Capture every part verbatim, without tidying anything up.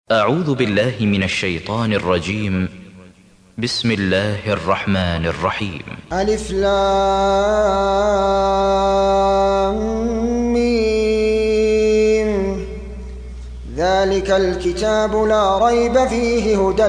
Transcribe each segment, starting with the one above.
أعوذ بالله من الشيطان الرجيم. بسم الله الرحمن الرحيم. ألف لام ميم. ذلك الكتاب لا ريب فيه هدى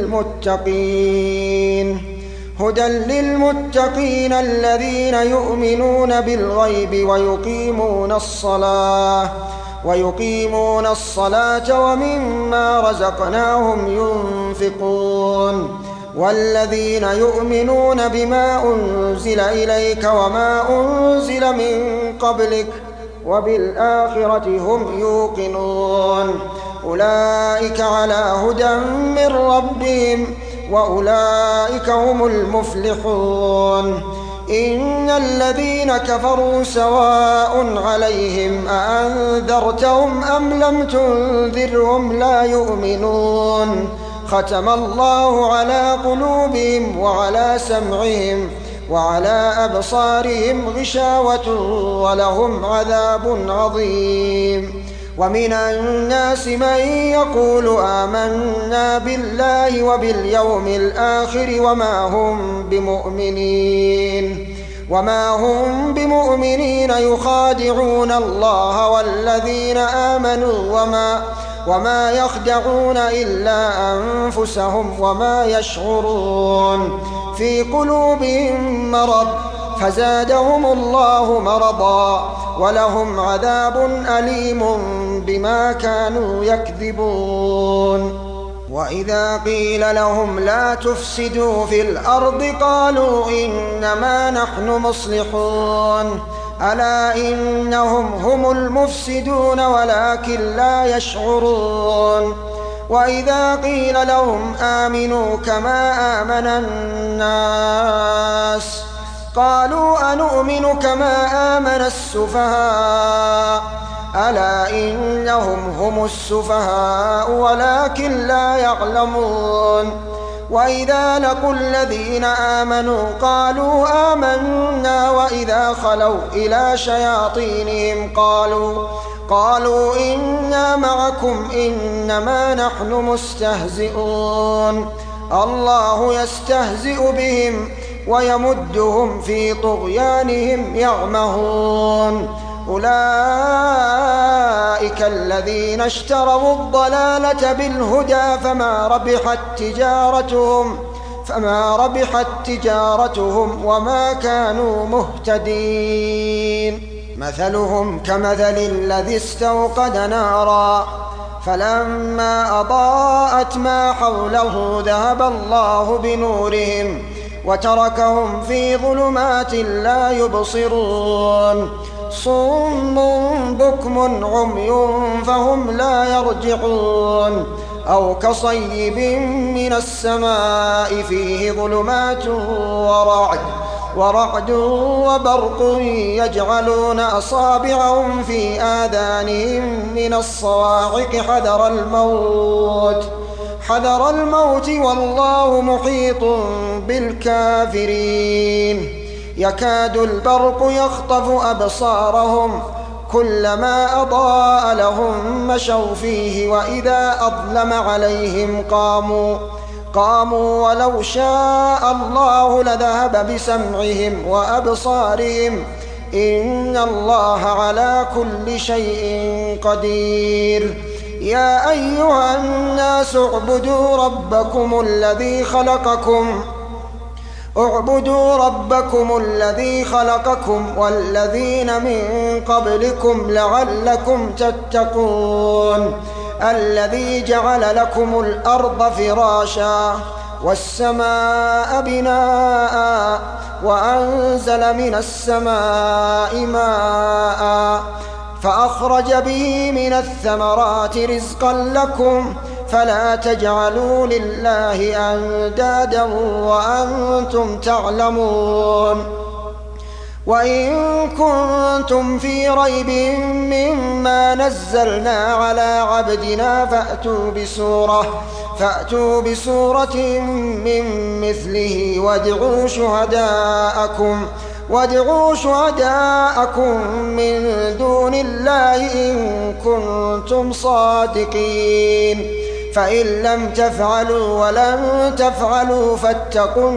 للمتقين هدى للمتقين الذين يؤمنون بالغيب ويقيمون الصلاة ويقيمون الصلاة ومما رزقناهم ينفقون والذين يؤمنون بما أنزل إليك وما أنزل من قبلك وبالآخرة هم يوقنون أولئك على هدى من ربهم وأولئك هم المفلحون. إن الذين كفروا سواء عليهم أأنذرتهم أم لم تنذرهم لا يؤمنون ختم الله على قلوبهم وعلى سمعهم وعلى أبصارهم غشاوة ولهم عذاب عظيم. ومن الناس من يقول آمنا بالله وباليوم الآخر وما هم بمؤمنين وما هم بمؤمنين يخادعون الله والذين آمنوا وما وما يخدعون إلا أنفسهم وما يشعرون. في قلوبهم مرض فزادهم الله مرضا ولهم عذاب أليم بما كانوا يكذبون. وإذا قيل لهم لا تفسدوا في الأرض قالوا إنما نحن مصلحون ألا إنهم هم المفسدون ولكن لا يشعرون. وإذا قيل لهم آمنوا كما آمن الناس قالوا أنؤمن كما آمن السفهاء ألا إنهم هم السفهاء ولكن لا يعلمون. وإذا لقوا الذين آمنوا قالوا آمنا وإذا خلوا إلى شياطينهم قالوا قالوا إنا معكم إنما نحن مستهزئون الله يستهزئ بهم ويمدهم في طغيانهم يعمهون. أولئك الذين اشتروا الضلالة بالهدى فما ربحت تجارتهم فما ربحت تجارتهم وما كانوا مهتدين. مثلهم كمثل الذي استوقد نارا فلما أضاءت ما حوله ذهب الله بنورهم وتركهم في ظلمات لا يبصرون صم بكم عمي فهم لا يرجعون. أو كصيب من السماء فيه ظلمات ورعد ورعد وبرق يجعلون أصابعهم في آذانهم من الصواعق حذر الموت حذر الموت والله محيط بالكافرين. يكاد البرق يخطف أبصارهم كلما أضاء لهم مشوا فيه وإذا أظلم عليهم قاموا قاموا ولو شاء الله لذهب بسمعهم وأبصارهم إن الله على كل شيء قدير. يا أيها الناس اعبدوا ربكم الذي خلقكم اعبدوا ربكم الذي خلقكم والذين من قبلكم لعلكم تتقون الذي جعل لكم الأرض فراشا والسماء بناء وأنزل من السماء ماء فأخرج به من الثمرات رزقا لكم فلا تجعلوا لله أندادا وأنتم تعلمون. وإن كنتم في ريب مما نزلنا على عبدنا فأتوا بسورة فأتوا بسورة من مثله وادعوا شهداءكم وادعوا شهداءكم من دون الله إن كنتم صادقين فإن لم تفعلوا ولن تفعلوا فاتقوا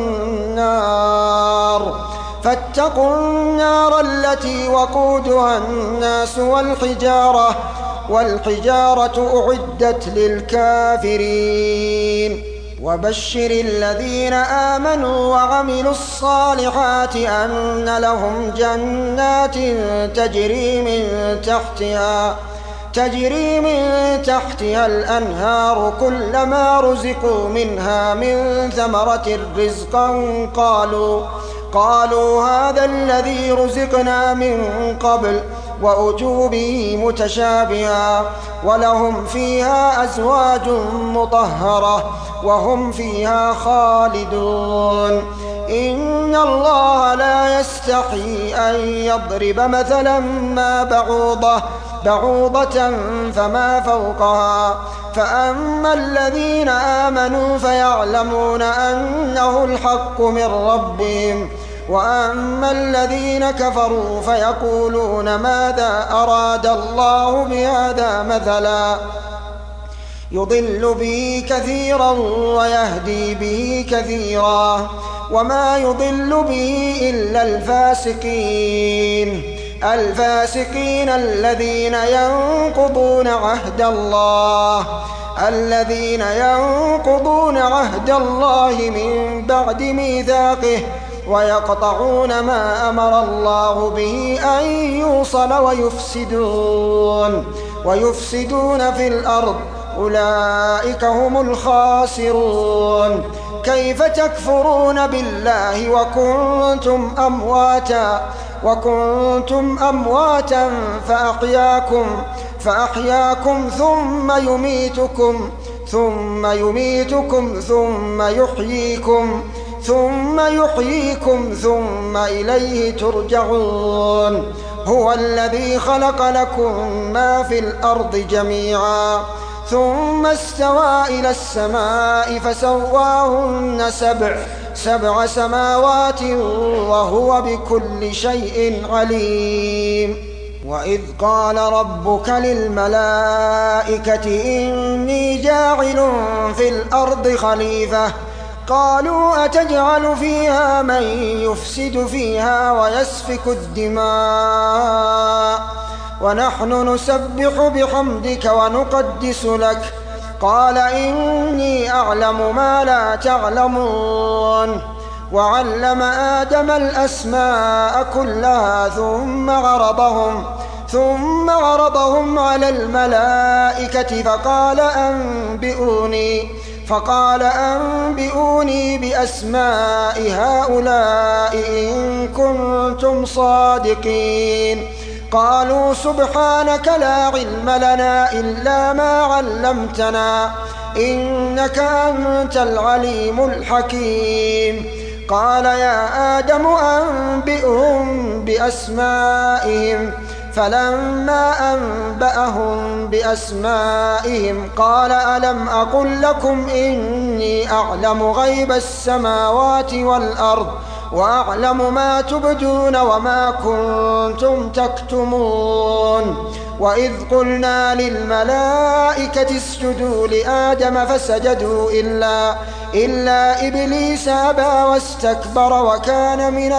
النار فاتقوا النار التي وقودها الناس والحجارة والحجارة أعدت للكافرين وبشر الذين آمنوا وعملوا الصالحات أن لهم جنات تجري من تحتها تجري من تحتها الأنهار كلما رزقوا منها من ثمرة رزقا قالوا قالوا هذا الذي رزقنا من قبل وأتوا به متشابها ولهم فيها أزواج مطهرة وهم فيها خالدون إن الله لا يستحي أن يضرب مثلا ما بعوضة بعوضة فما فوقها فأما الذين آمنوا فيعلمون أنه الحق من ربهم وأما الذين كفروا فيقولون ماذا أراد الله بهذا مثلا يضل به كثيرا ويهدي به كثيرا وما يضل به إلا الفاسقين الفاسقين الذين ينقضون عهد الله الذين ينقضون عهد الله من بعد ميثاقه ويقطعون ما أمر الله به أن يوصل ويفسدون ويفسدون في الأرض أولئك هم الخاسرون كيف تكفرون بالله وكنتم أمواتا وكنتم أمواتا فأحياكم فأحياكم ثم يميتكم ثم يميتكم ثم يحييكم ثم يحييكم ثم إليه ترجعون هو الذي خلق لكم ما في الأرض جميعا ثم استوى إلى السماء فسواهن سبع سبع سماوات وهو بكل شيء عليم وإذ قال ربك للملائكة إني جاعل في الأرض خليفة قالوا أتجعل فيها من يفسد فيها ويسفك الدماء ونحن نسبح بحمدك ونقدس لك قال إني أعلم ما لا تعلمون وعلم آدم الأسماء كلها ثم عرضهم ثم عرضهم على الملائكة فقال أنبئوني فقال أنبئوني بأسماء هؤلاء إن كنتم صادقين قالوا سبحانك لا علم لنا إلا ما علمتنا إنك أنت العليم الحكيم قال يا آدم أنبئهم بأسمائهم فلما أنبأهم بأسمائهم قال ألم أقل لكم إني أعلم غيب السماوات والأرض وأعلم ما تبدون وما كنتم تكتمون وإذ قلنا للملائكة اسجدوا لآدم فسجدوا إلا, إلا إبليس أبى واستكبر وكان من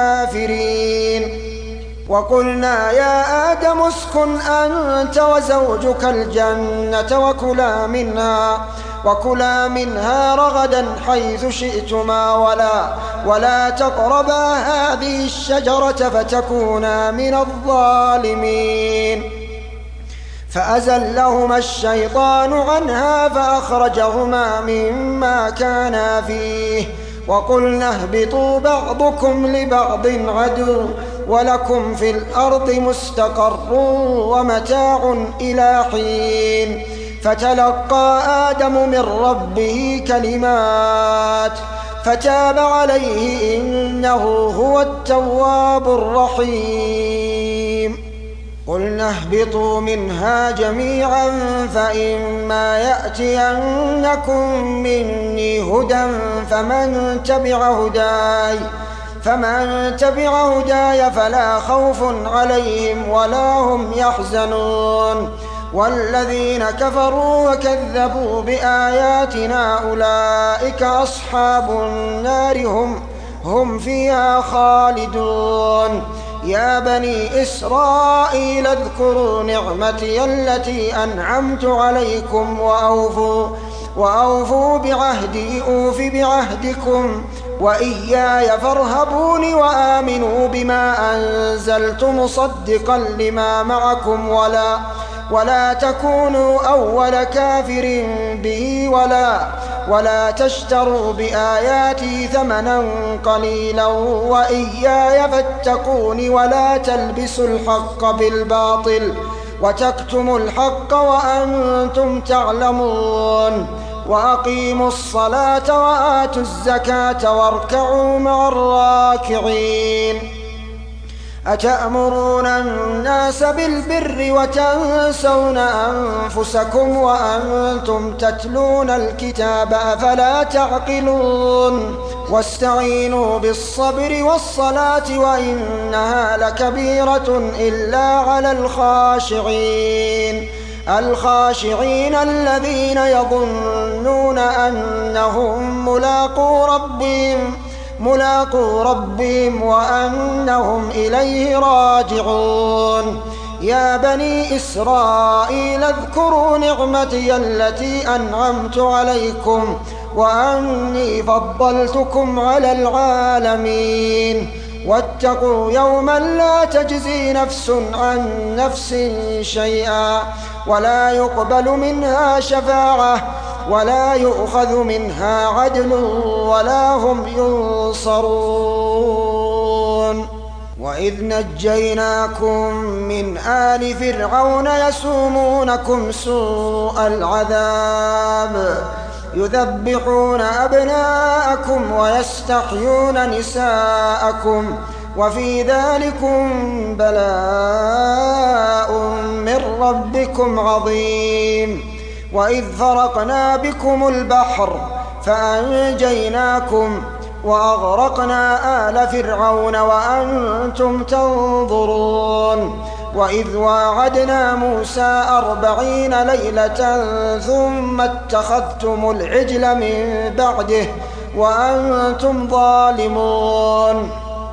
الكافرين وقلنا يا آدم اسكن أنت وزوجك الجنة وكلا منها وكلا منها رغدا حيث شئتما ولا ولا تقربا هذه الشجرة فتكونا من الظالمين فأزلهما الشيطان عنها فأخرجهما مما كانا فيه وقلنا اهبطوا بعضكم لبعض عدو ولكم في الأرض مستقر ومتاع إلى حين فتلقى آدم من ربه كلمات فتاب عليه إنه هو التواب الرحيم قلنا اهبطوا منها جميعا فإما يأتينكم مني هدى فمن تبع هداي فمن تبع هداي فلا خوف عليهم ولا هم يحزنون والذين كفروا وكذبوا بآياتنا أولئك أصحاب النار هم هم فيها خالدون. يا بني إسرائيل اذكروا نعمتي التي أنعمت عليكم وأوفوا, وأوفوا بعهدي أوف بعهدكم وإياي فارهبون وآمنوا بما أنزلت مصدقا لما معكم ولا ولا تكونوا أول كافر به ولا ولا تشتروا بآياتي ثمنا قليلا وإياي فاتقون ولا تلبسوا الحق بالباطل وتكتموا الحق وأنتم تعلمون. وأقيموا الصلاة وآتوا الزكاة واركعوا مع الراكعين. أتأمرون الناس بالبر وتنسون أنفسكم وأنتم تتلون الكتاب أفلا تعقلون. واستعينوا بالصبر والصلاة وإنها لكبيرة إلا على الخاشعين الخاشعين الذين يظنون أنهم ملاقو ربهم ملاقو ربهم وأنهم إليه راجعون. يا بني إسرائيل اذكروا نعمتي التي أنعمت عليكم وأني فضلتكم على العالمين. واتقوا يوما لا تجزي نفس عن نفس شيئا ولا يقبل منها شفاعة ولا يؤخذ منها عدل ولا هم ينصرون. وإذ نجيناكم من آل فرعون يسومونكم سوء العذاب يذبحون أبناءكم ويستحيون نساءكم وفي ذلكم بلاء من ربكم عظيم. وإذ فرقنا بكم البحر فأنجيناكم وأغرقنا آل فرعون وأنتم تنظرون. وإذ واعدنا موسى أربعين ليلة ثم اتخذتم العجل من بعده وأنتم ظالمون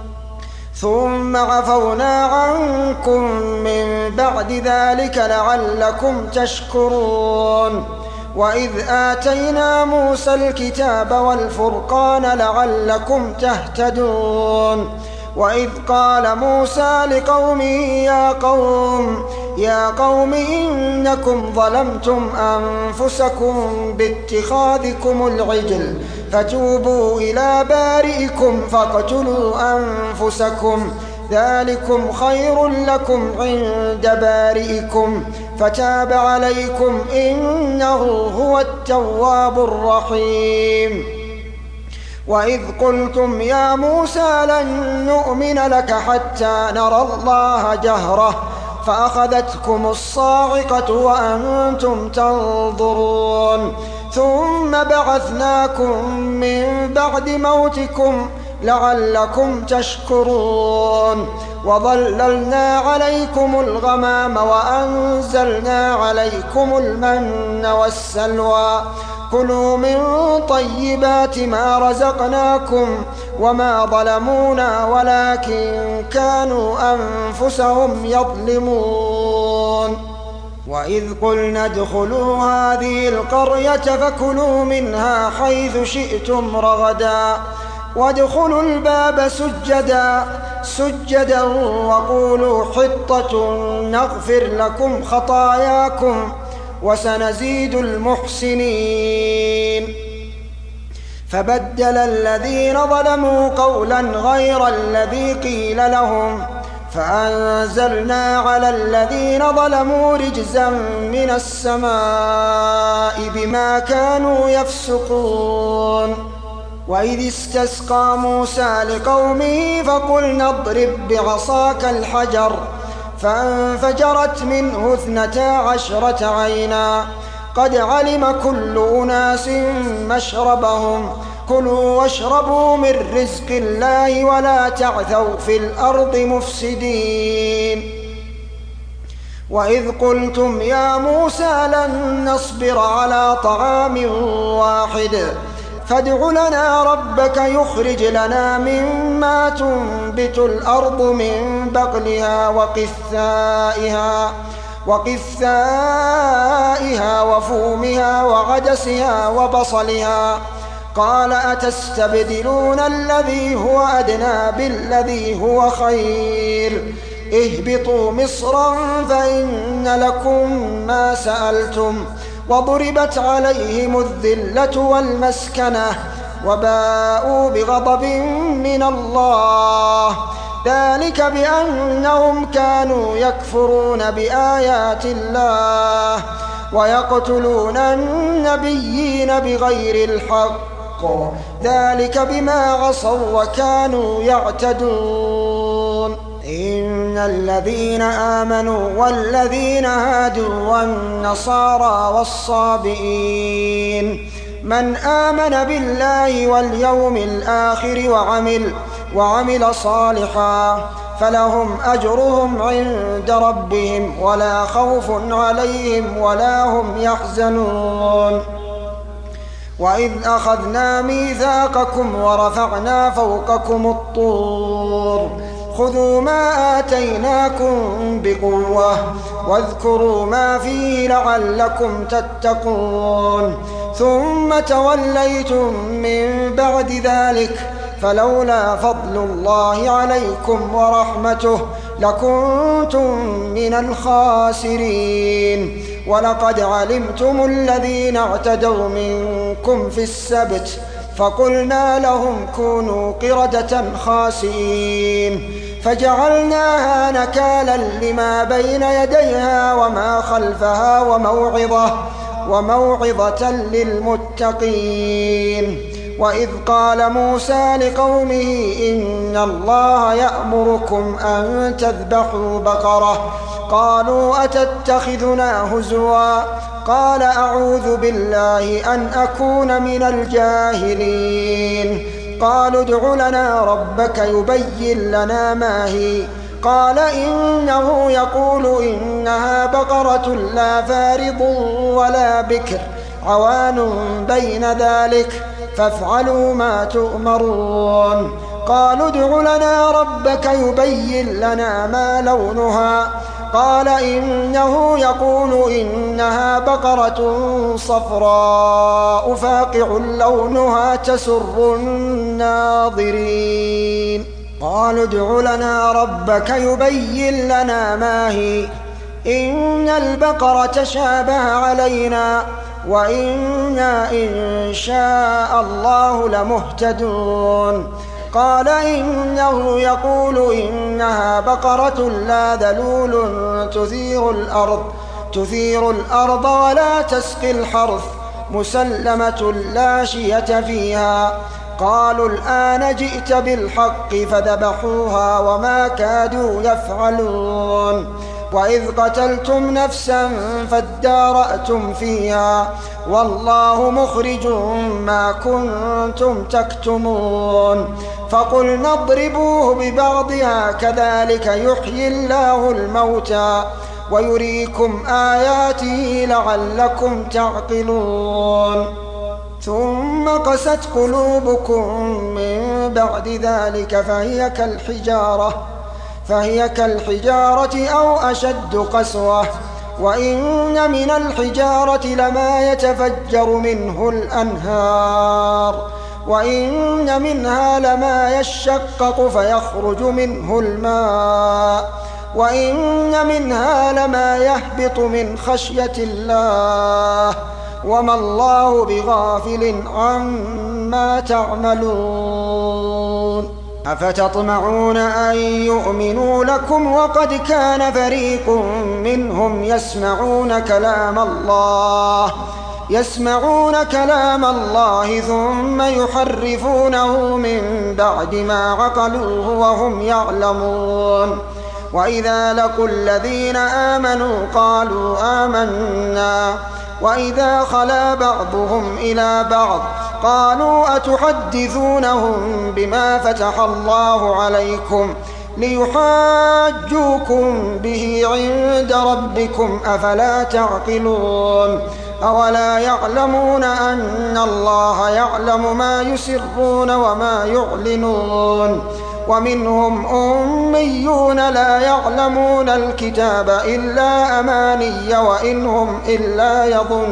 ثم عفونا عنكم من بعد ذلك لعلكم تشكرون. وإذ آتينا موسى الكتاب والفرقان لعلكم تهتدون. وإذ قال موسى لقومه يا قوم يا قوم إنكم ظلمتم أنفسكم باتخاذكم العجل فتوبوا إلى بارئكم فاقتلوا أنفسكم ذلكم خير لكم عند بارئكم فتاب عليكم إنه هو التواب الرحيم. وإذ قلتم يا موسى لن نؤمن لك حتى نرى الله جهرة فأخذتكم الصاعقة وأنتم تنظرون ثم بعثناكم من بعد موتكم لعلكم تشكرون. وظللنا عليكم الغمام وأنزلنا عليكم المن والسلوى كلوا من طيبات ما رزقناكم وما ظلمونا ولكن كانوا أنفسهم يظلمون. وإذ قلنا ادخلوا هذه القرية فكلوا منها حيث شئتم رغدا وادخلوا الباب سجدا سجدا وقولوا حطة نغفر لكم خطاياكم وسنزيد المحسنين. فبدل الذين ظلموا قولا غير الذي قيل لهم فأنزلنا على الذين ظلموا رجزا من السماء بما كانوا يفسقون. وإذ استسقى موسى لقومه فقلنا اضرب بعصاك الحجر فانفجرت منه اثنتا عشرة عينا قد علم كل أناس مشربهم كلوا واشربوا من رزق الله ولا تعثوا في الأرض مفسدين. وإذ قلتم يا موسى لن نصبر على طعام واحد فادع لنا ربك يخرج لنا مما تنبت الأرض من بقلها وقثائها وقثائها وفومها وعدسها وبصلها قال أتستبدلون الذي هو أدنى بالذي هو خير اهبطوا مصرا فإن لكم ما سألتم وضربت عليهم الذلة والمسكنة وباءوا بغضب من الله ذلك بأنهم كانوا يكفرون بآيات الله ويقتلون النبيين بغير الحق ذلك بما عصوا وكانوا يعتدون إن الذين آمنوا والذين هادوا والنصارى والصابئين من آمن بالله واليوم الآخر وعمل وعمل صالحا فلهم أجرهم عند ربهم ولا خوف عليهم ولا هم يحزنون وإذ أخذنا ميثاقكم ورفعنا فوقكم الطور خذوا ما آتيناكم بقوة واذكروا ما فيه لعلكم تتقون ثم توليتم من بعد ذلك فلولا فضل الله عليكم ورحمته لكنتم من الخاسرين ولقد علمتم الذين اعتدوا منكم في السبت فقلنا لهم كونوا قردة خاسئين فجعلناها نكالا لما بين يديها وما خلفها وموعظة وموعظة للمتقين وإذ قال موسى لقومه إن الله يأمركم أن تذبحوا بقرة قالوا أتتخذنا هزوا قال أعوذ بالله أن أكون من الجاهلين قالوا ادع لنا ربك يبين لنا ما هي قال إنه يقول إنها بقرة لا فارض ولا بكر عوان بين ذلك فافعلوا ما تؤمرون قالوا ادع لنا ربك يبين لنا ما لونها قال إنه يقول إنها بقرة صفراء فاقع لونها تسر الناظرين قالوا ادع لنا ربك يبين لنا ما هي إن البقرة شابه علينا وإنا إن شاء الله لمهتدون قال إنه يقول إنها بقرة لا ذلول تثير الأرض تثير الأرض ولا تسقي الحرث مسلمة لا شية فيها قالوا الآن جئت بالحق فذبحوها وما كادوا يفعلون وإذ قتلتم نفسا فادارأتم فيها والله مخرج ما كنتم تكتمون فقلنا اضربوه ببعضها كذلك يحيي الله الموتى ويريكم آياته لعلكم تعقلون ثم قست قلوبكم من بعد ذلك فهي كالحجارة فهي كالحجارة أو أشد قسوة وإن من الحجارة لما يتفجر منه الأنهار وإن منها لما يشقق فيخرج منه الماء وإن منها لما يهبط من خشية الله وما الله بغافل عما تعملون أفتطمعون أن يؤمنوا لكم وقد كان فريق منهم يسمعون كلام الله يسمعون كلام الله ثم يحرفونه من بعد ما عقلوه وهم يعلمون وإذا لقوا الذين آمنوا قالوا آمنا وإذا خلا بعضهم إلى بعض قالوا أتحدثونهم بما فتح الله عليكم ليحاجوكم به عند ربكم أفلا تعقلون أولا يعلمون أن الله يعلم ما يسرون وما يعلنون ومنهم أميون لا يعلمون الكتاب إلا أماني وإن هم إلا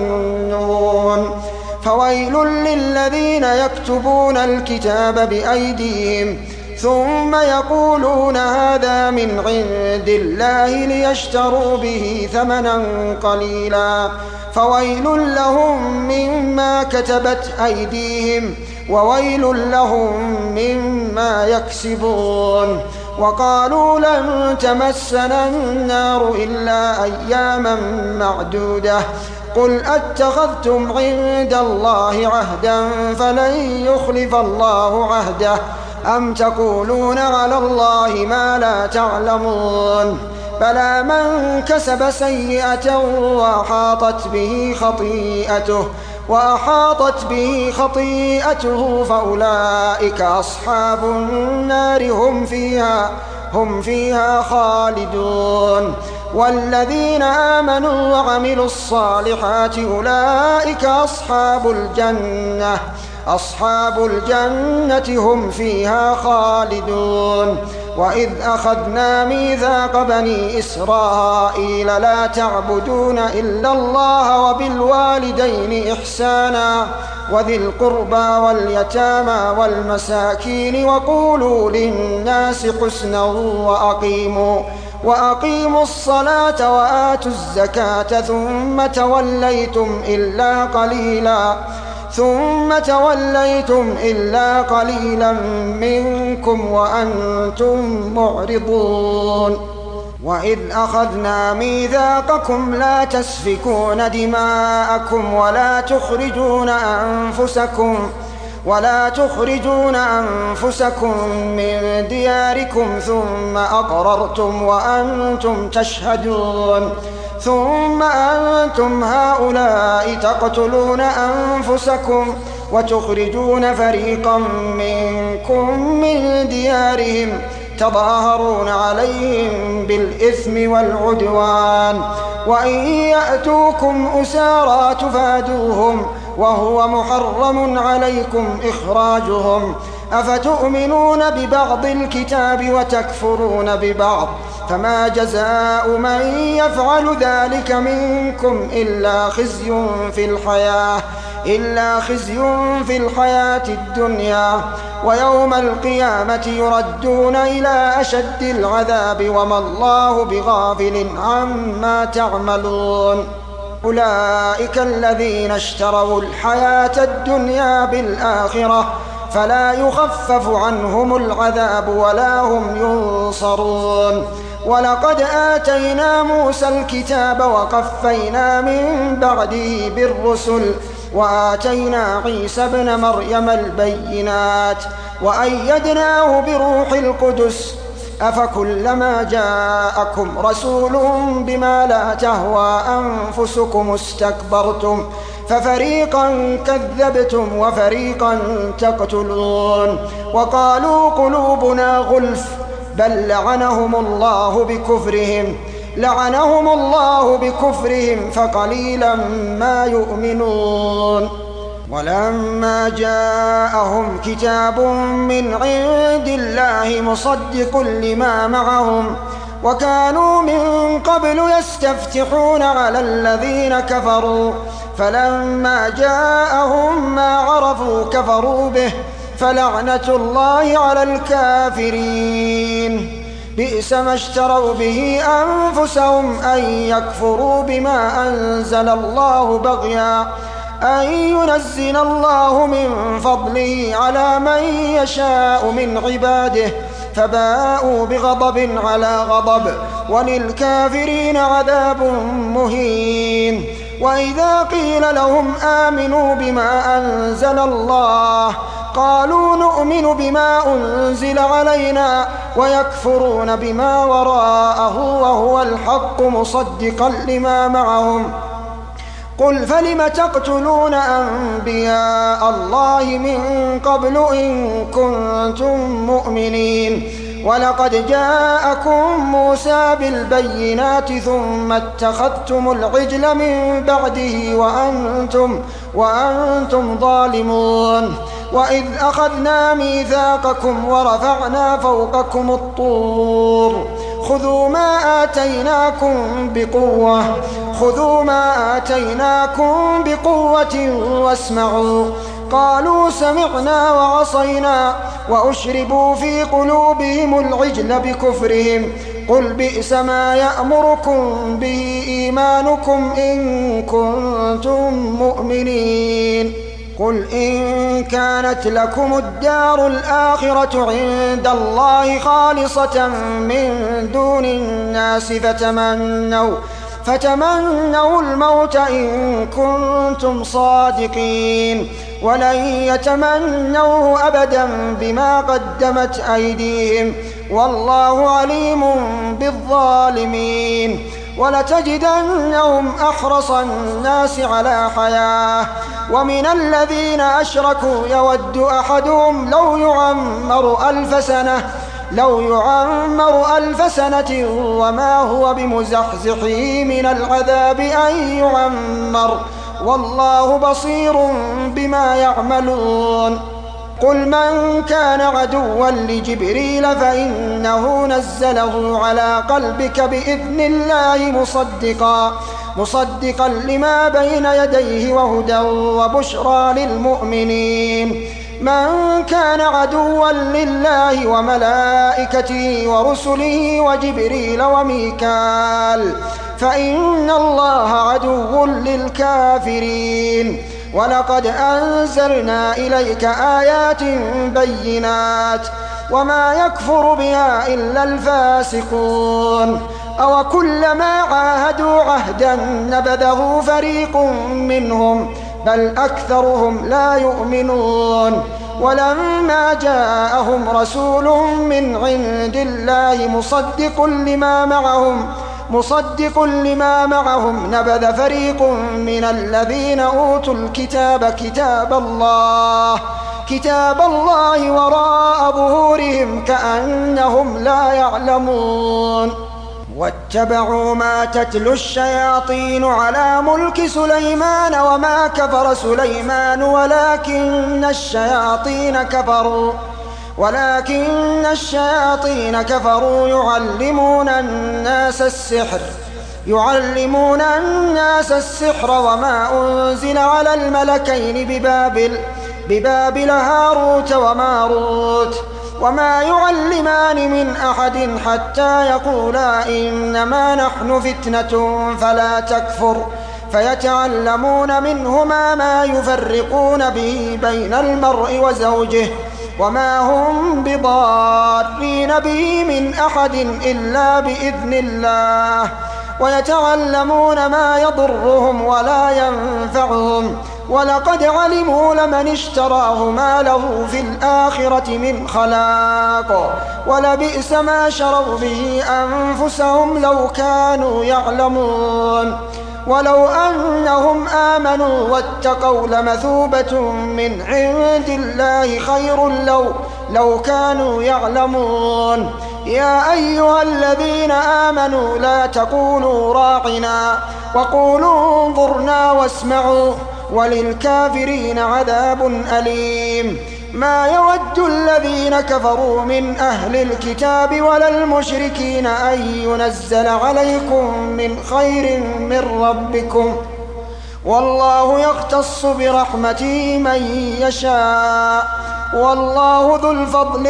يظنون فويل للذين يكتبون الكتاب بأيديهم ثم يقولون هذا من عند الله ليشتروا به ثمنا قليلا فويل لهم مما كتبت أيديهم وويل لهم مما يكسبون وقالوا لن تمسنا النار إلا أياما معدودة قل أتخذتم عند الله عهدا فلن يخلف الله عهده أم تقولون على الله ما لا تعلمون بلى من كسب سيئة وأحاطت به خطيئته وأحاطت به خطيئته فأولئك أصحاب النار هم فيها هم فيها خالدون والذين آمنوا وعملوا الصالحات أولئك أصحاب الجنة أصحاب الجنة هم فيها خالدون وإذ أخذنا ميثاق بني إسرائيل لا تعبدون إلا الله وبالوالدين إحسانا وذي القربى واليتامى والمساكين وقولوا للناس حسنا وأقيموا وأقيموا الصلاة وآتوا الزكاة ثم توليتم إلا قليلا ثم توليتم إلا قليلا منكم وأنتم معرضون وإذ أخذنا ميثاقكم لا تسفكون دماءكم ولا تخرجون أنفسكم ولا تخرجون أنفسكم من دياركم ثم أقررتم وأنتم تشهدون ثم أنتم هؤلاء تقتلون أنفسكم وتخرجون فريقا منكم من ديارهم تظاهرون عليهم بالإثم والعدوان وإن يأتوكم أسارى تفادوهم وهو محرم عليكم إخراجهم أفتؤمنون ببعض الكتاب وتكفرون ببعض فما جزاء من يفعل ذلك منكم إلا خزي في الحياة إلا خزي في الحياة الدنيا ويوم القيامة يردون إلى أشد العذاب وما الله بغافل عما تعملون أولئك الذين اشتروا الحياة الدنيا بالآخرة فلا يخفف عنهم العذاب ولا هم ينصرون ولقد آتينا موسى الكتاب وقفينا من بعده بالرسل وآتينا عيسى ابن مريم البينات وأيدناه بروح القدس أفكلما جاءكم رسول بما لا تهوى أنفسكم استكبرتم ففريقا كذبتم وفريقا تقتلون وقالوا قلوبنا غلف بل لعنهم الله بكفرهم لعنهم الله بكفرهم فقليلا ما يؤمنون ولما جاءهم كتاب من عند الله مصدق لما معهم وكانوا من قبل يستفتحون على الذين كفروا فلما جاءهم ما عرفوا كفروا به فلعنة الله على الكافرين بئس ما اشتروا به أنفسهم أن يكفروا بما أنزل الله بغيا أن ينزل الله من فضله على من يشاء من عباده فباءوا بغضب على غضب وللكافرين عذاب مهين وإذا قيل لهم آمنوا بما أنزل الله قالوا نؤمن بما أنزل علينا ويكفرون بما وراءه وهو الحق مصدقا لما معهم قل فلم تقتلون أنبياء الله من قبل إن كنتم مؤمنين ولقد جاءكم موسى بالبينات ثم اتخذتم العجل من بعده وأنتم, وأنتم ظالمون. وإذ أخذنا ميثاقكم ورفعنا فوقكم الطور خذوا ما آتيناكم بقوة خذوا ما آتيناكم بقوة واسمعوا. قالوا سمعنا وعصينا وأشربوا في قلوبهم العجل بكفرهم. قل بئس ما يأمركم به إيمانكم إن كنتم مؤمنين. قل إن كانت لكم الدار الآخرة عند الله خالصة من دون الناس فتمنوا فتمنوا الموت إن كنتم صادقين ولن يتمنوه أبدا بما قدمت أيديهم والله عليم بالظالمين. ولتجدنهم أحرص الناس على حياة ومن الذين أشركوا يود أحدهم لو يعمر ألف سنة لو يعمر ألف سنة وما هو بمزحزحه من العذاب أن يعمر والله بصير بما يعملون. قل من كان عدوا لجبريل فإنه نزله على قلبك بإذن الله مصدقا مصدقا لما بين يديه وهدى وبشرى للمؤمنين. من كان عدوا لله وملائكته ورسله وجبريل وميكال فإن الله عدو للكافرين. ولقد أنزلنا إليك آيات بينات وما يكفر بها إلا الفاسقون. أو كلما عاهدوا عهدا نبذه فريق منهم بل أكثرهم لا يؤمنون. ولما جاءهم رسول من عند الله مصدق لما معهم مصدق لما معهم نبذ فريق من الذين أوتوا الكتاب كتاب الله كتاب الله وراء ظهورهم كأنهم لا يعلمون. واتبعوا ما تتلو الشياطين على ملك سليمان وما كفر سليمان ولكن الشياطين كفروا ولكن الشياطين كفروا يعلمون الناس السحر يعلمون الناس السحر وما أنزل على الملكين ببابل ببابل هاروت وماروت وما يعلمان من أحد حتى يقولا إنما نحن فتنة فلا تكفر فيتعلمون منهما ما يفرقون به بين المرء وزوجه وما هم بضارين به من أحد إلا بإذن الله ويتعلمون ما يضرهم ولا ينفعهم ولقد علموا لمن اشتراه ما له في الآخرة من خلاق ولبئس ما شروا به أنفسهم لو كانوا يعلمون. ولو أنهم آمنوا واتقوا لمثوبة من عند الله خير لو, لو كانوا يعلمون. يا أيها الذين آمنوا لا تقولوا راعنا وقولوا انظرنا واسمعوا وللكافرين عذاب أليم. ما يود الذين كفروا من أهل الكتاب ولا المشركين أن ينزل عليكم من خير من ربكم والله يختص برحمته من يشاء والله ذو الفضل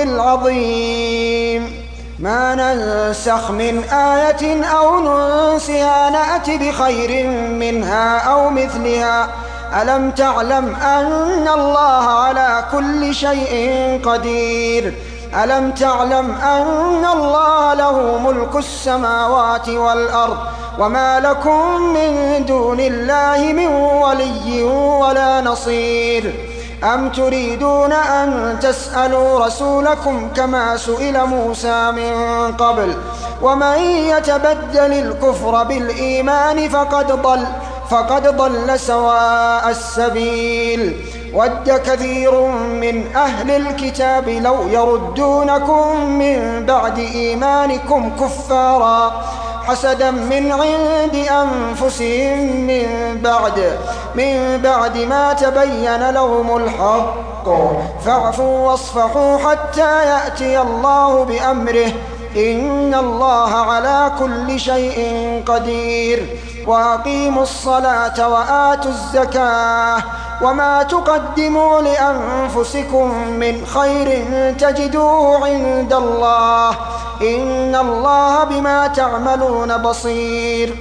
العظيم. ما ننسخ من آية أو ننسها نأت بخير منها أو مثلها ألم تعلم أن الله على كل شيء قدير ألم تعلم أن الله له ملك السماوات والأرض وما لكم من دون الله من ولي ولا نصير. أم تريدون أن تسألوا رسولكم كما سئل موسى من قبل ومن يتبدل الكفر بالإيمان فقد ضل فقد ضل سواء السبيل. ود كثير من أهل الكتاب لو يردونكم من بعد إيمانكم كفارا حسدا من عند أنفسهم من بعد من بعد ما تبين لهم الحق فاعفوا واصفحوا حتى يأتي الله بأمره إن الله على كل شيء قدير وأقيموا الصلاة وآتوا الزكاة وما تقدموا لأنفسكم من خير تجدوه عند الله إن الله بما تعملون بصير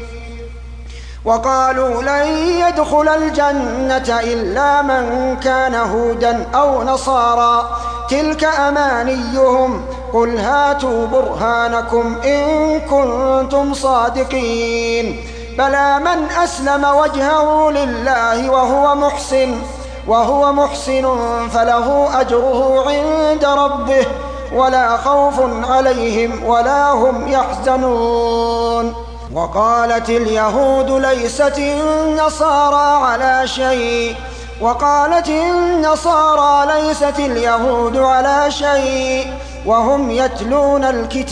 وقالوا لن يدخل الجنة إلا من كان هودا أو نصارى تلك أمانيهم قل هاتوا برهانكم إن كنتم صادقين بلى من أسلم وجهه لله وهو محسن وهو محسن فله أجره عند ربه ولا خوف عليهم ولا هم يحزنون وقالت اليهود ليست النصارى على شيء وقالت النصارى ليست اليهود على شيء وهم يتلون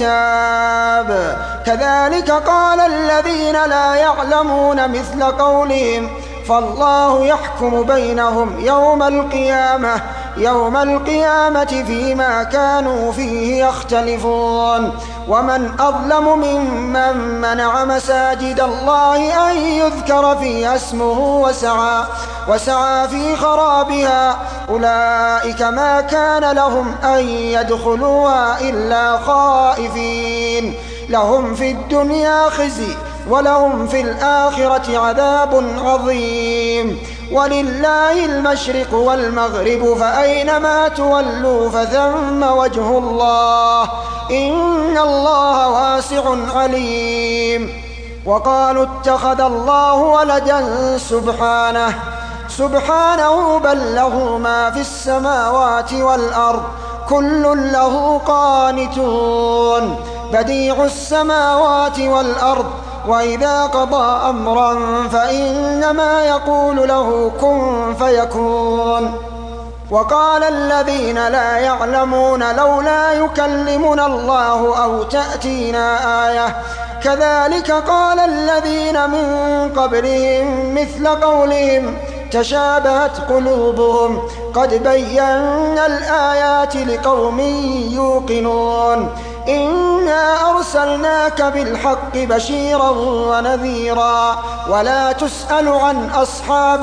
الكتاب كذلك قال الذين لا يعلمون مثل قولهم فالله يحكم بينهم يوم القيامة يوم القيامة فيما كانوا فيه يختلفون ومن أظلم ممن منع مساجد الله أن يذكر فيها اسمه وسعى وسعى في خرابها أولئك ما كان لهم أن يدخلوها إلا خائفين لهم في الدنيا خزي ولهم في الآخرة عذاب عظيم ولله المشرق والمغرب فأينما تولوا فثم وجه الله إن الله واسع عليم وقالوا اتخذ الله ولدا سبحانه سبحانه بل له ما في السماوات والأرض كل له قانتون بديع السماوات والأرض وإذا قضى أمرا فإنما يقول له كن فيكون وقال الذين لا يعلمون لولا يكلمنا الله أو تأتينا آية كذلك قال الذين من قبلهم مثل قولهم تشابهت قلوبهم قد بينا الآيات لقوم يوقنون إنا أرسلناك بالحق بشيرا ونذيرا ولا تسأل عن أصحاب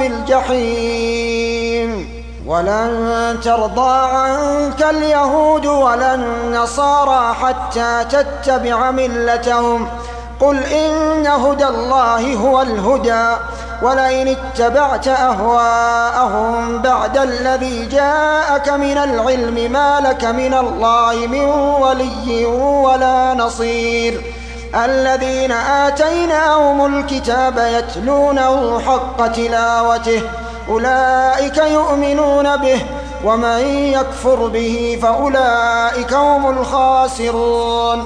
الجحيم ولن ترضى عنك اليهود ولا النصارى حتى تتبع ملتهم قل إن هدى الله هو الهدى ولئن اتبعت أهواءهم بعد الذي جاءك من العلم ما لك من الله من ولي ولا نصير الذين آتيناهم الكتاب يتلونه حق تلاوته أولئك يؤمنون به ومن يكفر به فأولئك هم الخاسرون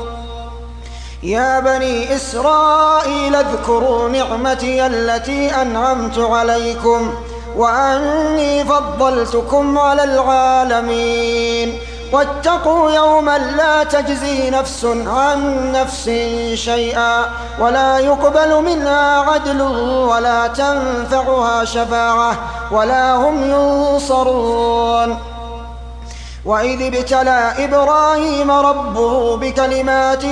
يا بني إسرائيل اذكروا نعمتي التي أنعمت عليكم وأني فضلتكم على العالمين واتقوا يوما لا تجزي نفس عن نفس شيئا ولا يقبل منها عدل ولا تنفعها شفاعة ولا هم ينصرون وإذ ابتلى إبراهيم ربه بكلمات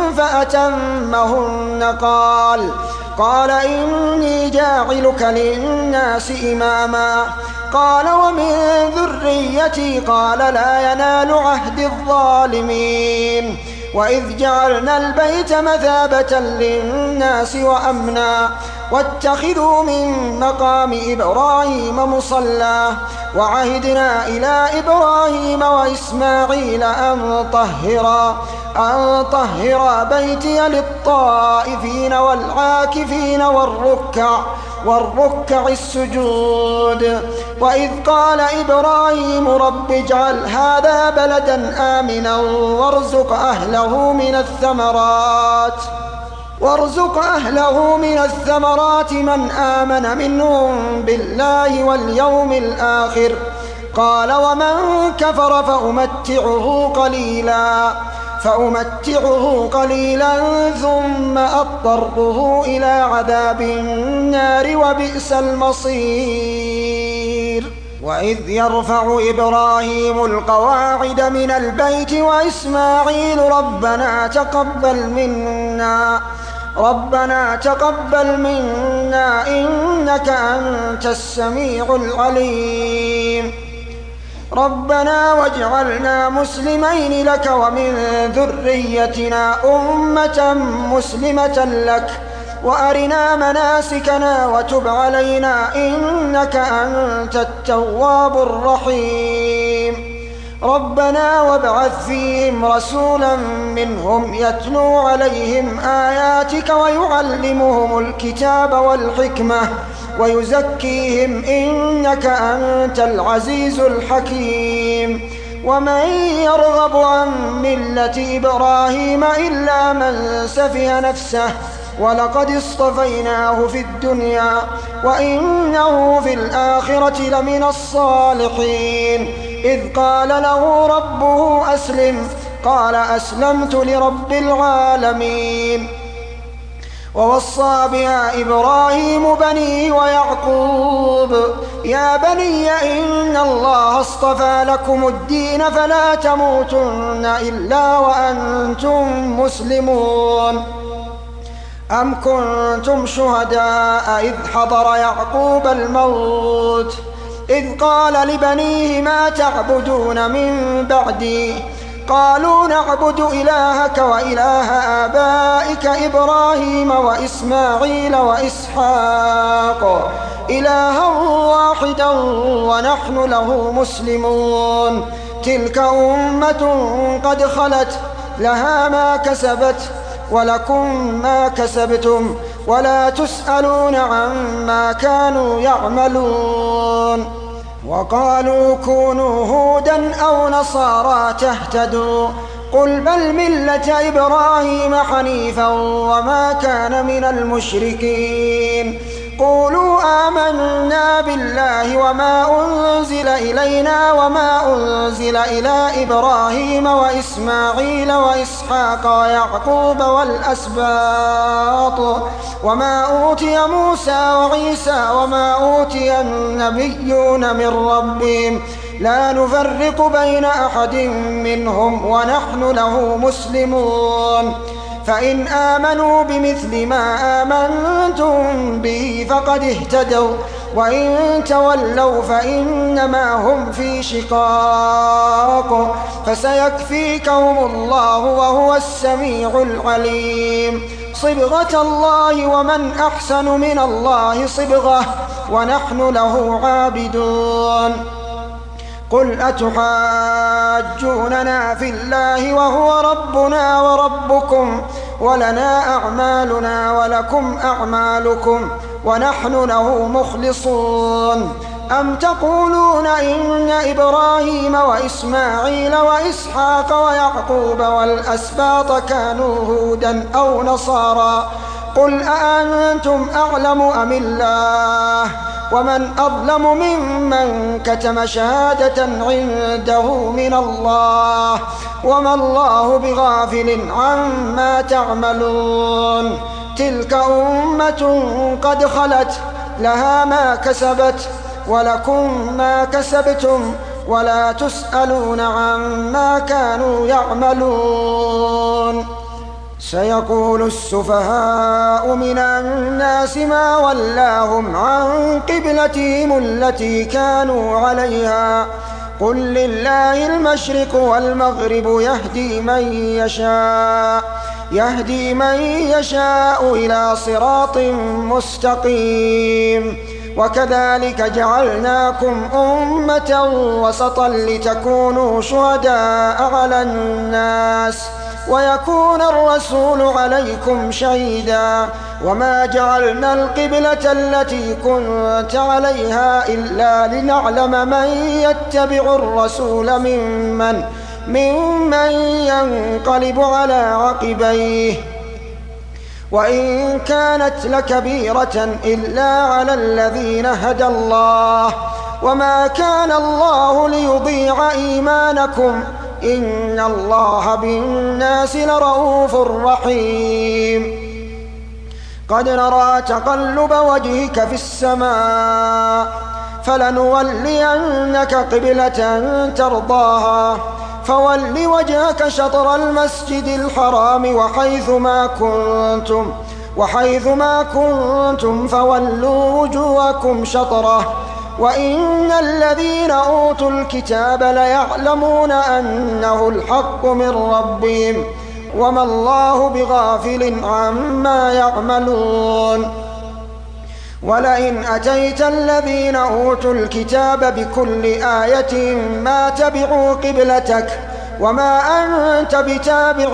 فأتمهن قال قال إني جاعلك للناس إماما قال ومن ذريتي قال لا ينال عهد الظالمين وإذ جعلنا البيت مثابة للناس وأمنا واتخذوا من مقام إبراهيم مصلى وعهدنا إلى إبراهيم وإسماعيل أن طهرا أن طهرا بيتي للطائفين والعاكفين والركع والركع السجود وإذ قال إبراهيم رب اجعل هذا بلدا آمنا وارزق أهله من الثمرات وارزق أهله من الثمرات من آمن منهم بالله واليوم الآخر قال ومن كفر فأمتعه قليلا فأمتعه قليلا ثم أضطره إلى عذاب النار وبئس المصير. وإذ يرفع إبراهيم القواعد من البيت وإسماعيل ربنا تقبل منا ربنا تقبل منا إنك أنت السميع العليم ربنا واجعلنا مسلمين لك ومن ذريتنا أمة مسلمة لك وأرنا مناسكنا وتب علينا إنك أنت التواب الرحيم ربنا وابعث فيهم رسولا منهم يتلو عليهم آياتك ويعلمهم الكتاب والحكمة ويزكيهم إنك أنت العزيز الحكيم. ومن يرغب عن ملة إبراهيم إلا من سفه نفسه ولقد اصطفيناه في الدنيا وإنه في الآخرة لمن الصالحين. إذ قال له ربه أسلم قال أسلمت لرب العالمين. ووصى بها إبراهيم بنيه ويعقوب يا بني إن الله اصطفى لكم الدين فلا تموتن إلا وأنتم مسلمون. أم كنتم شهداء إذ حضر يعقوب الموت إذ قال لبنيه ما تعبدون من بعدي قالوا نعبد إلهك وإله آبائك إبراهيم وإسماعيل وإسحاق إلها واحدا ونحن له مسلمون. تلك أمة قد خلت لها ما كسبت ولكم ما كسبتم ولا تسألون عما كانوا يعملون. وقالوا كونوا هودا أو نصارى تهتدوا قل بل ملة إبراهيم حنيفا وما كان من المشركين. قولوا آمنا بالله وما أنزل إلينا وما أنزل إلى إبراهيم وإسماعيل وإسحاق ويعقوب والأسباط وما أوتي موسى وعيسى وما أوتي النبيون من ربهم لا نفرق بين أحد منهم ونحن له مسلمون. فإن آمنوا بمثل ما آمنتم به فقد اهتدوا وإن تولوا فإنما هم في شقاق فسيكفيكهم الله وهو السميع العليم. صبغة الله ومن أحسن من الله صبغة ونحن له عابدون. قل أتحاجوننا في الله وهو ربنا وربكم ولنا أعمالنا ولكم أعمالكم ونحن له مخلصون. أم تقولون إن إبراهيم وإسماعيل وإسحاق ويعقوب والأسباط كانوا هودا أو نصارى قل أأنتم أعلم أم الله ومن أظلم ممن كتم شهادة عنده من الله وما الله بغافل عما تعملون. تلك أمة قد خلت لها ما كسبت ولكم ما كسبتم ولا تسألون عما كانوا يعملون. سيقول السفهاء من الناس ما ولاهم عن قبلتهم التي كانوا عليها قل لله المشرق والمغرب يهدي من يشاء يهدي من يشاء إلى صراط مستقيم. وكذلك جعلناكم أمة وسطا لتكونوا شهداء على الناس ويكون الرسول عليكم شهيدا وما جعلنا القبلة التي كنت عليها إلا لنعلم من يتبع الرسول ممن ممن ينقلب على عقبيه وإن كانت لكبيرة إلا على الذين هدى الله وما كان الله ليضيع إيمانكم إن الله بالناس لرؤوف رحيم قد نرى تقلب وجهك في السماء فلنولينك قبلة ترضاها فول وجهك شطر المسجد الحرام وحيث ما كنتم وحيث ما كنتم فولوا وجوهكم شطره وإن الذين أوتوا الكتاب ليعلمون أنه الحق من ربهم وما الله بغافل عما يعملون ولئن أتيت الذين أوتوا الكتاب بكل آية ما تبعوا قبلتك وما أنت بتابع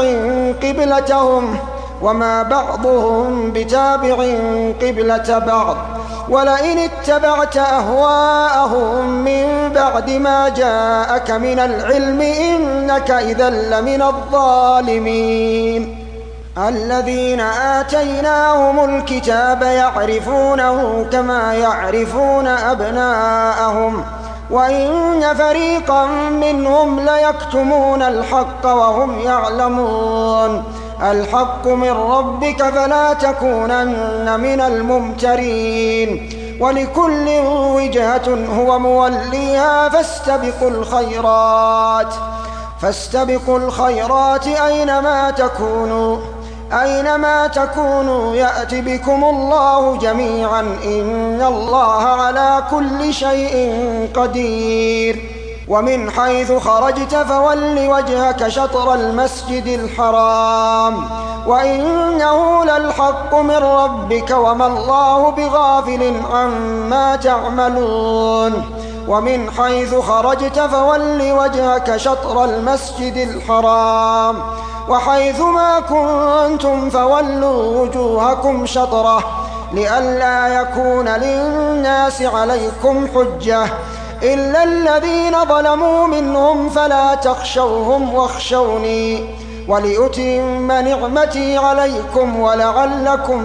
قبلتهم وما بعضهم بتابع قبلة بعض ولئن اتبعت أهواءهم من بعد ما جاءك من العلم إنك إذا لمن الظالمين الذين آتيناهم الكتاب يعرفونه كما يعرفون أبناءهم وإن فريقا منهم ليكتمون الحق وهم يعلمون الحق من ربك فلا تكونن من الممترين ولكل وجهة هو موليها فاستبقوا الخيرات فاستبقوا الخيرات أينما تكونوا أينما تكونوا يأت بكم الله جميعا إن الله على كل شيء قدير ومن حيث خرجت فول وجهك شطر المسجد الحرام وإنه للحق من ربك وما الله بغافل عما تعملون ومن حيث خرجت فول وجهك شطر المسجد الحرام وحيث ما كنتم فولوا وجوهكم شطره لئلا يكون للناس عليكم حجة إلا الذين ظلموا منهم فلا تخشوهم واخشوني ولأتم نعمتي عليكم ولعلكم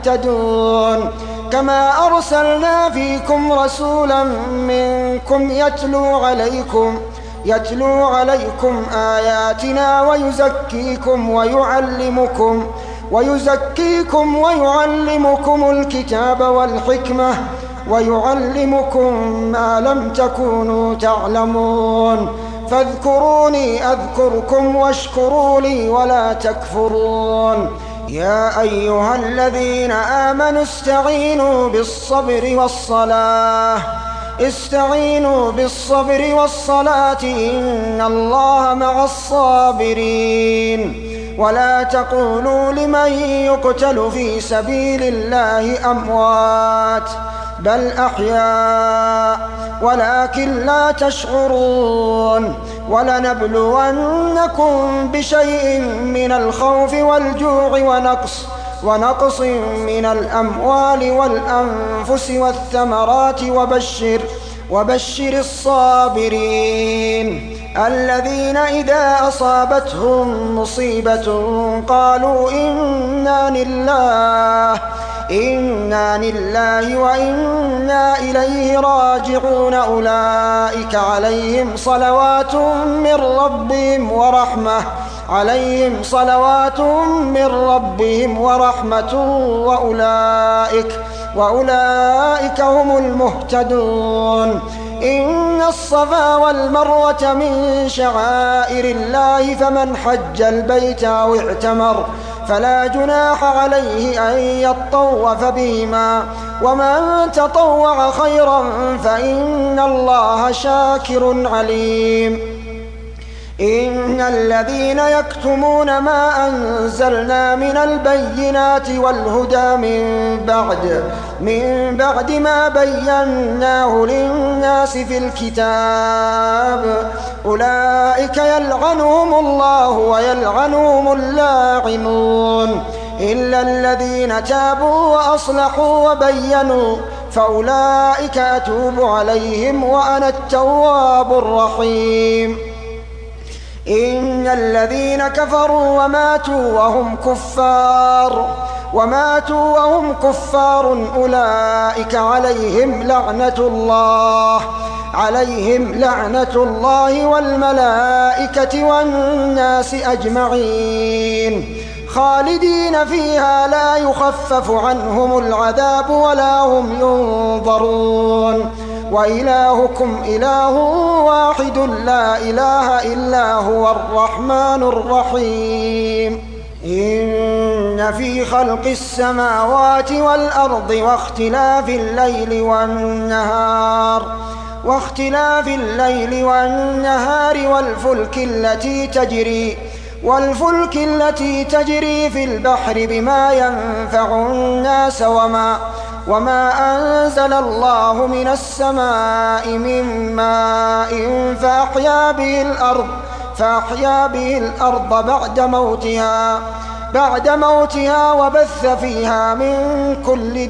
تهتدون كما أرسلنا فيكم رسولا منكم يتلو عليكم يتلو عليكم آياتنا ويزكيكم ويعلمكم ويزكيكم ويعلمكم الكتاب والحكمة ويعلمكم ما لم تكونوا تعلمون فاذكروني أذكركم واشكروا لي ولا تكفرون يا أيها الذين آمنوا استعينوا بالصبر والصلاة استعينوا بالصبر والصلاة إن الله مع الصابرين ولا تقولوا لمن يقتل في سبيل الله أموات بل أحياء ولكن لا تشعرون ولنبلونكم بشيء من الخوف والجوع ونقص ونقص من الأموال والأنفس والثمرات وبشر وبشر الصابرين الذين إذا أصابتهم مصيبة قالوا إنا لله إنا لله وإنا إليه راجعون أولئك عليهم صلوات من ربهم ورحمة عليهم صلوات من ربهم ورحمة وأولئك وأولئك هم المهتدون إن الصفا والمروة من شعائر الله فمن حج البيت أو اعتمر فلا جناح عليه أن يطوف بهما ومن تطوع خيرا فإن الله شاكر عليم إن الذين يكتمون ما أنزلنا من البينات والهدى من بعد من بعد ما بيناه للناس في الكتاب أولئك يلعنهم الله ويلعنهم اللاعنون إلا الذين تابوا وأصلحوا وبينوا فأولئك أتوب عليهم وأنا التواب الرحيم إن الذين كفروا وماتوا وهم كفار وماتوا وهم كفار أولئك عليهم لعنة الله عليهم لعنة الله والملائكة والناس أجمعين خالدين فيها لا يخفف عنهم العذاب ولا هم ينظرون وإلهكم إله واحد لا إله إلا هو الرحمن الرحيم إن في خلق السماوات والأرض واختلاف الليل والنهار واختلاف الليل والنهار والفلك التي تجري والفلك التي تجري في البحر بما ينفع الناس وما وما أنزل الله من السماء من ماء فأحيا به الأرض فأحيا به الأرض بعد موتها بعد موتها وبث فيها من كل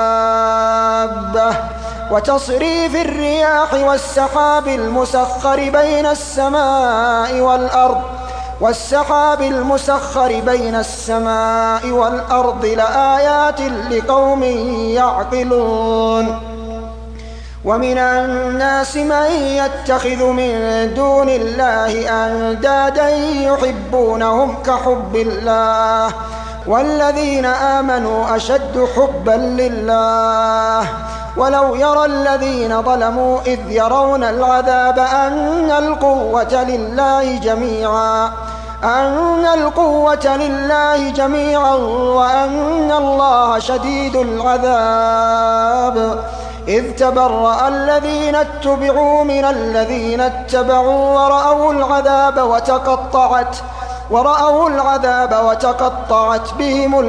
دابة وتصريف الرياح والسحاب المسخر بين السماء والأرض والسحاب المسخر بين السماء والأرض لآيات لقوم يعقلون ومن الناس من يتخذ من دون الله أندادا يحبونهم كحب الله والذين آمنوا أشد حبا لله ولو يرى الذين ظلموا إذ يرون العذاب أن القوة لله جميعا أن القوة لله جميعا وأن الله شديد العذاب إذ تبرأ الذين اتبعوا من الذين اتبعوا ورأوا العذاب وتقطعت ورأوا العذاب وتقطعت بهم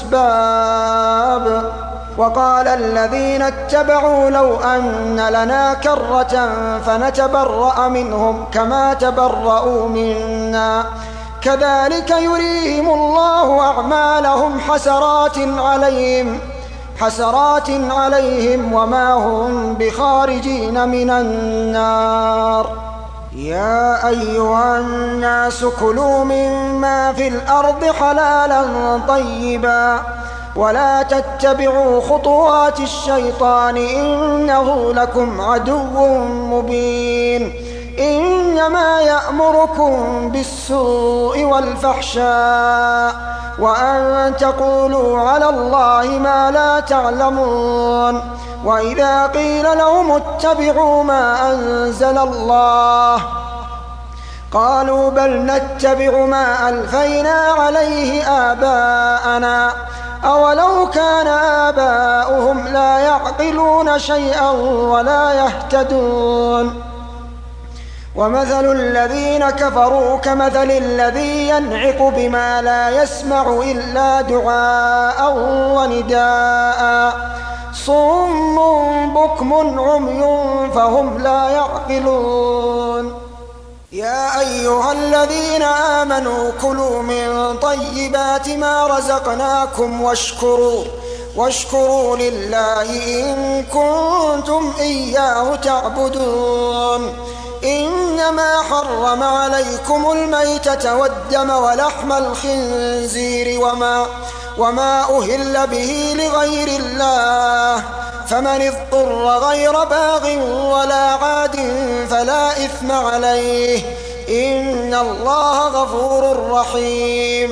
الأسباب وقال الذين اتبعوا لو أن لنا كرة فنتبرأ منهم كما تبرأوا منا كذلك يريهم الله أعمالهم حسرات عليهم حسرات عليهم وما هم بخارجين من النار يا أيها الناس كلوا مما في الأرض حلالا طيبا ولا تتبعوا خطوات الشيطان إنه لكم عدو مبين إنما يأمركم بالسوء والفحشاء وأن تقولوا على الله ما لا تعلمون وإذا قيل لهم اتبعوا ما أنزل الله قالوا بل نتبع ما ألفينا عليه آباءنا أولو كان آباؤهم لا يعقلون شيئا ولا يهتدون ومثل الذين كفروا كمثل الذي ينعق بما لا يسمع إلا دعاء ونداء صم بكم عمي فهم لا يعقلون يا أيها الذين آمنوا كلوا من طيبات ما رزقناكم واشكروا واشكروا لله إن كنتم إياه تعبدون إنما حرم عليكم الميتة والدم ولحم الخنزير وما, وما أهل به لغير الله فمن اضطر غير باغ ولا عاد فلا إثم عليه إن الله غفور رحيم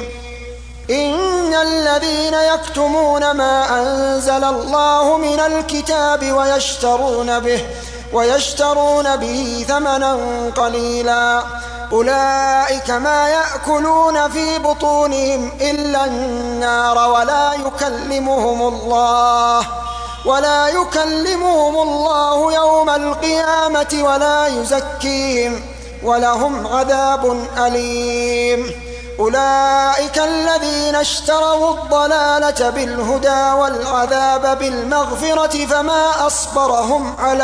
إن الذين يكتمون ما أنزل الله من الكتاب ويشترون به ويشترون به ثمنا قليلا أولئك ما يأكلون في بطونهم إلا النار ولا يكلمهم الله ولا يكلمهم الله يوم القيامة ولا يزكيهم ولهم عذاب أليم أولئك الذين اشتروا الضلالة بالهدى والعذاب بالمغفرة فما أصبرهم على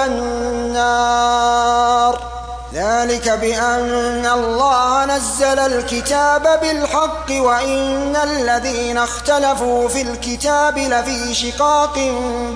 النار ذلك بأن الله نزل الكتاب بالحق وإن الذين اختلفوا في الكتاب لفي شقاق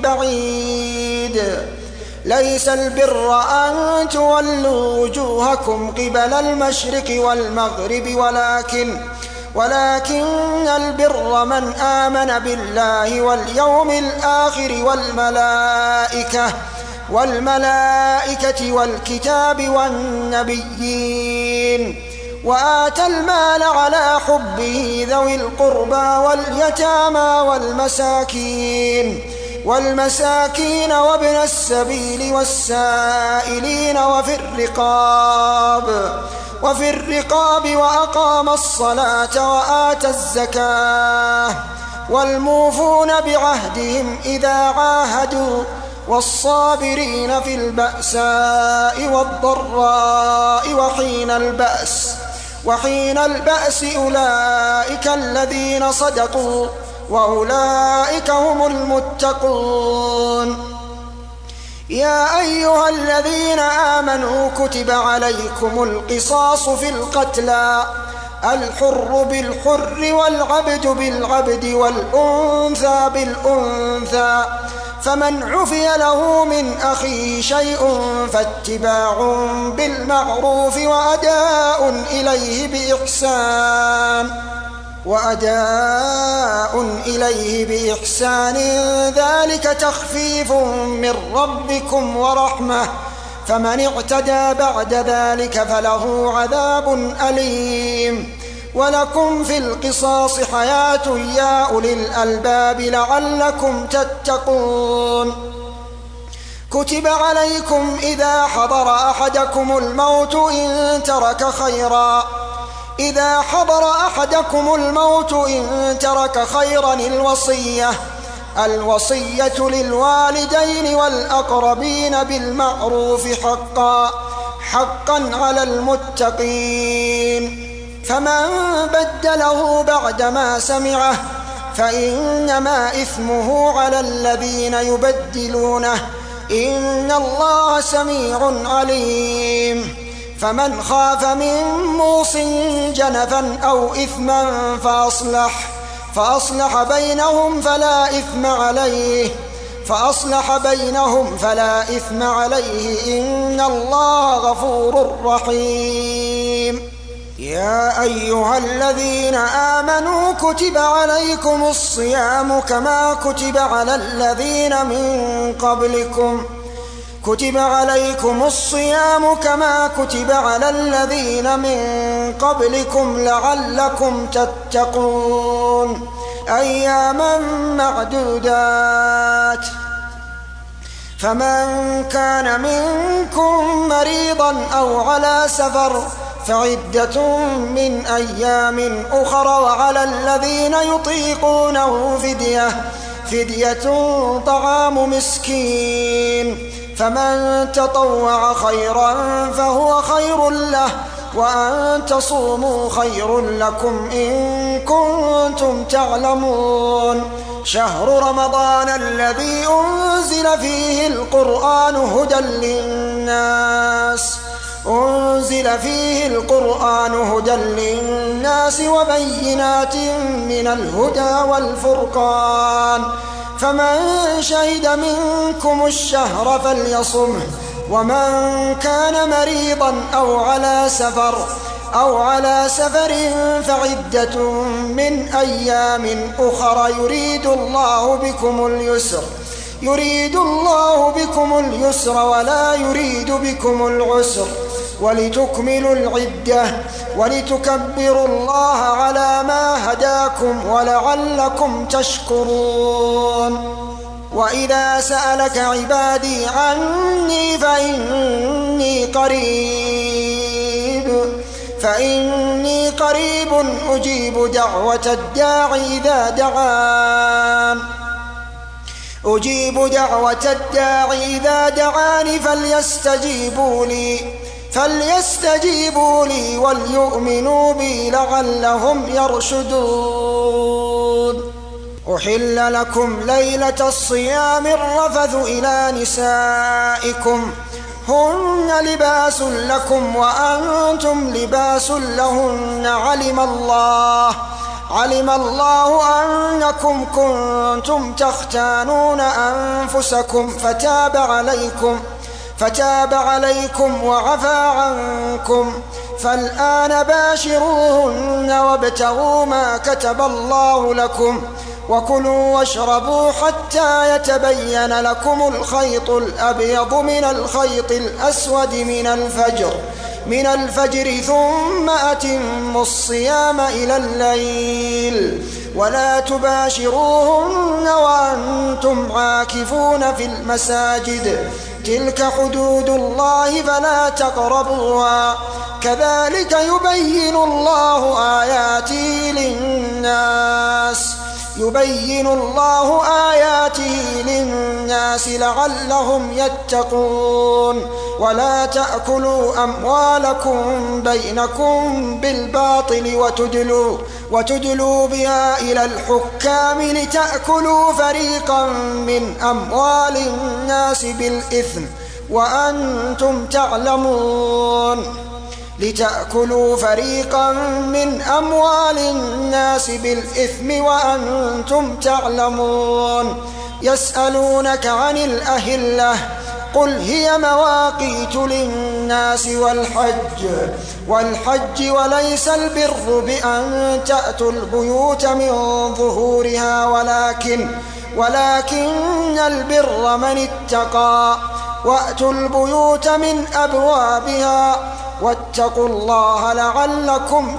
بعيد ليس البر أن تولوا وجوهكم قبل المشرق والمغرب ولكن ولكن البر من آمن بالله واليوم الآخر والملائكة والملائكة والكتاب والنبيين وآتى المال على حبه ذوي القربى واليتامى والمساكين والمساكين وابن السبيل والسائلين وفي الرقاب وفي الرقاب وأقام الصلاة وآتى الزكاة والموفون بعهدهم إذا عاهدوا والصابرين في البأساء والضراء وحين البأس وحين البأس أولئك الذين صدقوا وأولئك هم المتقون. يا أيها الذين آمنوا كتب عليكم القصاص في القتلى الحر بالحر والعبد بالعبد والأنثى بالأنثى فمن عفي له من أخيه شيء فاتباع بالمعروف وأداء إليه بإحسان وأداء إليه بإحسان ذلك تخفيف من ربكم ورحمة فمن اعتدى بعد ذلك فله عذاب أليم. ولكم في القصاص حياة يا أولي الألباب لعلكم تتقون. كتب عليكم إذا حضر أحدكم الموت إن ترك خيرا إذا حضر أحدكم الموت إن ترك خيرا الوصية الوصية للوالدين والأقربين بالمعروف حقا حقا على المتقين. فمن بدله بعدما سمعه فإنما إثمه على الذين يبدلونه إن الله سميع عليم. فمن خاف من موص جنفا أو إثما فأصلح فأصلح بينهم فلا إثم عليه فأصلح بينهم فلا إثم عليه إن الله غفور رحيم. يا أيها الذين آمنوا كتب عليكم الصيام كما كتب على الذين من قبلكم كتب عليكم الصيام كما كتب على الذين من قبلكم لعلكم تتقون أياما معدودات. فمن كان منكم مريضا أو على سفر فعدة من أيام أخر وعلى الذين يطيقونه فدية فدية طعام مسكين فمن تطوع خيرا فهو خير له وأن تصوموا خير لكم إن كنتم تعلمون. شهر رمضان الذي أنزل فيه القرآن هدى للناس أنزل فيه القرآن هدى للناس وبينات من الهدى والفرقان فمن شهد منكم الشهر فليصمه ومن كان مريضا أو على سفر أو على سفر فعدة من أيام أخر يريد الله بكم اليسر يريد الله بكم اليسر ولا يريد بكم العسر ولتكملوا العدة ولتكبروا الله على ما هداكم ولعلكم تشكرون. وإذا سألك عبادي عني فإني قريب فإني قريب أجيب دعوة الداع إذا دعان أجيب دعوة الداع إذا دعاني فليستجيبوا لي فليستجيبوا لي وليؤمنوا بي لعلهم يرشدون. أحل لكم ليلة الصيام الرفث إلى نسائكم هن لباس لكم وأنتم لباس لهن علم الله علم الله أنكم كنتم تختانون أنفسكم فتاب عليكم فتاب عليكم وعفى عنكم فالآن باشروهن وابتغوا ما كتب الله لكم وكلوا واشربوا حتى يتبين لكم الخيط الأبيض من الخيط الأسود من الفجر من الفجر ثم أتموا الصيام إلى الليل ولا تباشروهن وأنتم عاكفون في المساجد تلك حدود الله فلا تقربوها كذلك يبين الله آياته للناس يبين الله آياته للناس لعلهم يتقون ولا تأكلوا أموالكم بينكم بالباطل وتدلوا, وتدلوا بها إلى الحكام لتأكلوا فريقا من أموال الناس بالإثم وأنتم تعلمون لتأكلوا فريقا من أموال الناس بالإثم وأنتم تعلمون يسألونك عن الأهلة قل هي مواقيت للناس والحج والحج وليس البر بأن تأتوا البيوت من ظهورها ولكن ولكن البر من اتقى وأتوا البيوت من أبوابها واتقوا الله لعلكم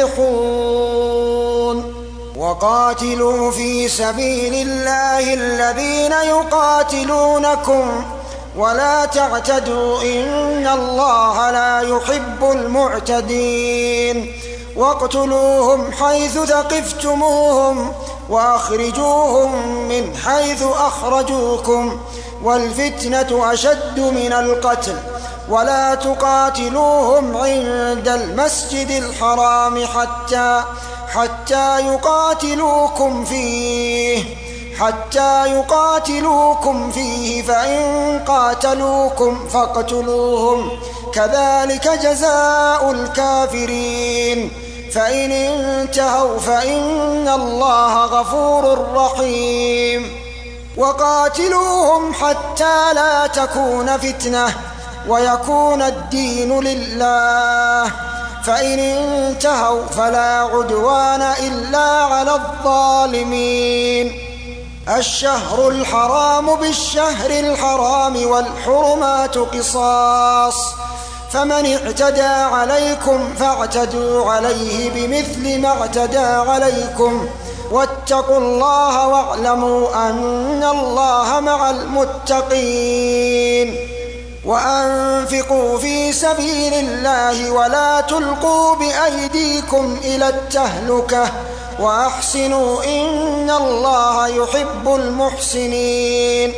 تفلحون وقاتلوا في سبيل الله الذين يقاتلونكم ولا تعتدوا إن الله لا يحب المعتدين واقتلوهم حيث ثقفتموهم وأخرجوهم من حيث أخرجوكم والفتنة أشد من القتل ولا تقاتلوهم عند المسجد الحرام حتى حتى يقاتلوكم فيه حتى يقاتلوكم فيه فإن قاتلوكم فاقتلوهم كذلك جزاء الكافرين فإن انتهوا فإن الله غفور رحيم وقاتلوهم حتى لا تكون فتنة ويكون الدين لله فإن انتهوا فلا عدوان إلا على الظالمين الشهر الحرام بالشهر الحرام والحرمات قصاص فمن اعتدى عليكم فاعتدوا عليه بمثل ما اعتدى عليكم واتقوا الله واعلموا أن الله مع المتقين وأنفقوا في سبيل الله ولا تلقوا بأيديكم إلى التهلكة وأحسنوا إن الله يحب المحسنين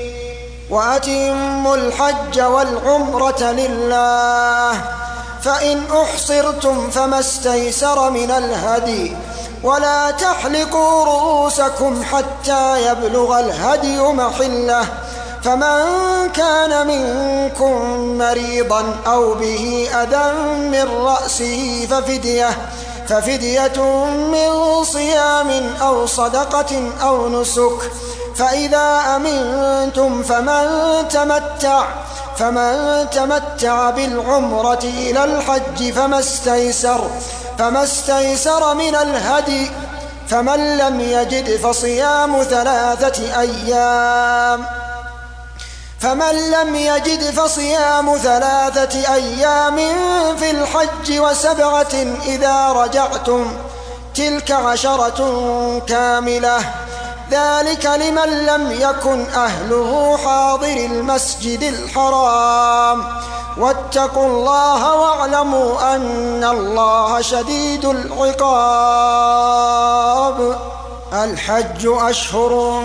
وأتموا الحج والعمرة لله فإن أحصرتم فما استيسر من الهدي ولا تحلقوا رؤوسكم حتى يبلغ الهدي محله فمن كان منكم مريضا أو به أذى من رأسه ففدية ففدية من صيام أو صدقة أو نسك فإذا أمنتم فمن تمتع فمن تمتع بالعمرة إلى الحج فما استيسر فما استيسر من الهدي فمن لم يجد فصيام ثلاثة أيام فمن لم يجد فصيام ثلاثة أيام في الحج وسبعة إذا رجعتم تلك عشرة كاملة ذلك لمن لم يكن أهله حاضر المسجد الحرام واتقوا الله واعلموا أن الله شديد العقاب الحج أشهر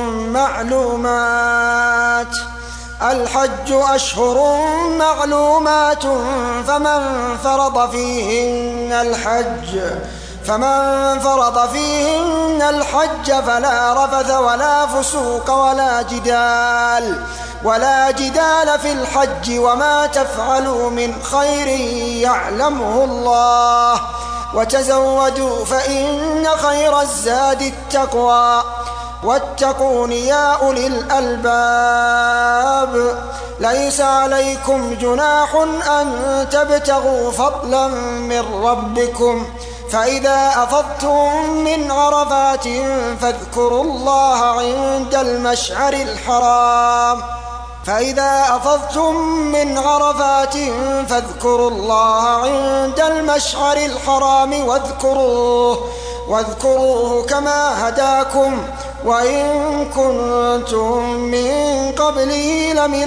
معلومات الحج أشهر معلومات فمن فرض فيهن الحج فمن فرض فيهن الحج فلا رفث ولا فسوق ولا جدال ولا جدال في الحج وما تفعلوا من خير يعلمه الله وتزودوا فإن خير الزاد التقوى واتقون يا أولي الألباب ليس عليكم جناح أن تبتغوا فضلا من ربكم فإذا أفضتم من عرفات فاذكروا الله عند المشعر الحرام فإذا أفضتم من عرفات فاذكروا الله عند المشعر الحرام واذكروه واذكروه كما هداكم وإن كنتم من قبله لمن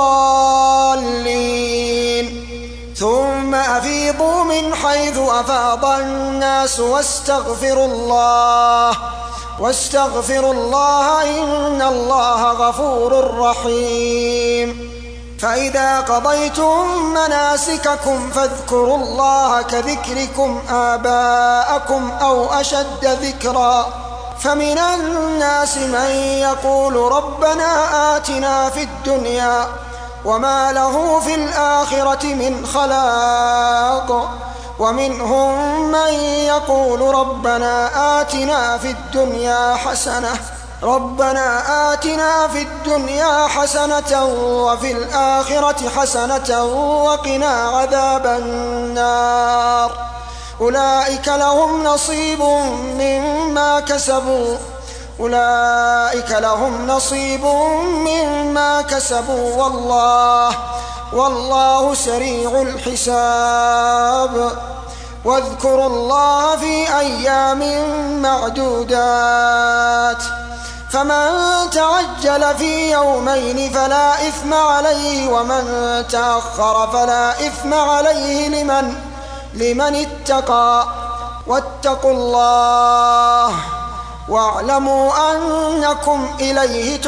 الضالين ثم أفيضوا من حيث أفاض الناس واستغفروا الله واستغفروا الله إن الله غفور رحيم فإذا قضيتم مناسككم فاذكروا الله كذكركم آباءكم أو أشد ذكرا فمن الناس من يقول ربنا آتنا في الدنيا وما له في الآخرة من خلاق ومنهم من يقول ربنا آتنا في الدنيا حسنة ربنا آتنا في الدنيا حسنة وفي الآخرة حسنة وقنا عذاب النار أولئك لهم نصيب مما كسبوا أولئك لهم نصيب مما كسبوا والله والله سريع الحساب واذكروا الله في أيام معدودات فمن تعجل في يومين فلا إثم عليه ومن تأخر فلا إثم عليه لمن لمن اتقى واتقوا الله واعلموا أنكم إليه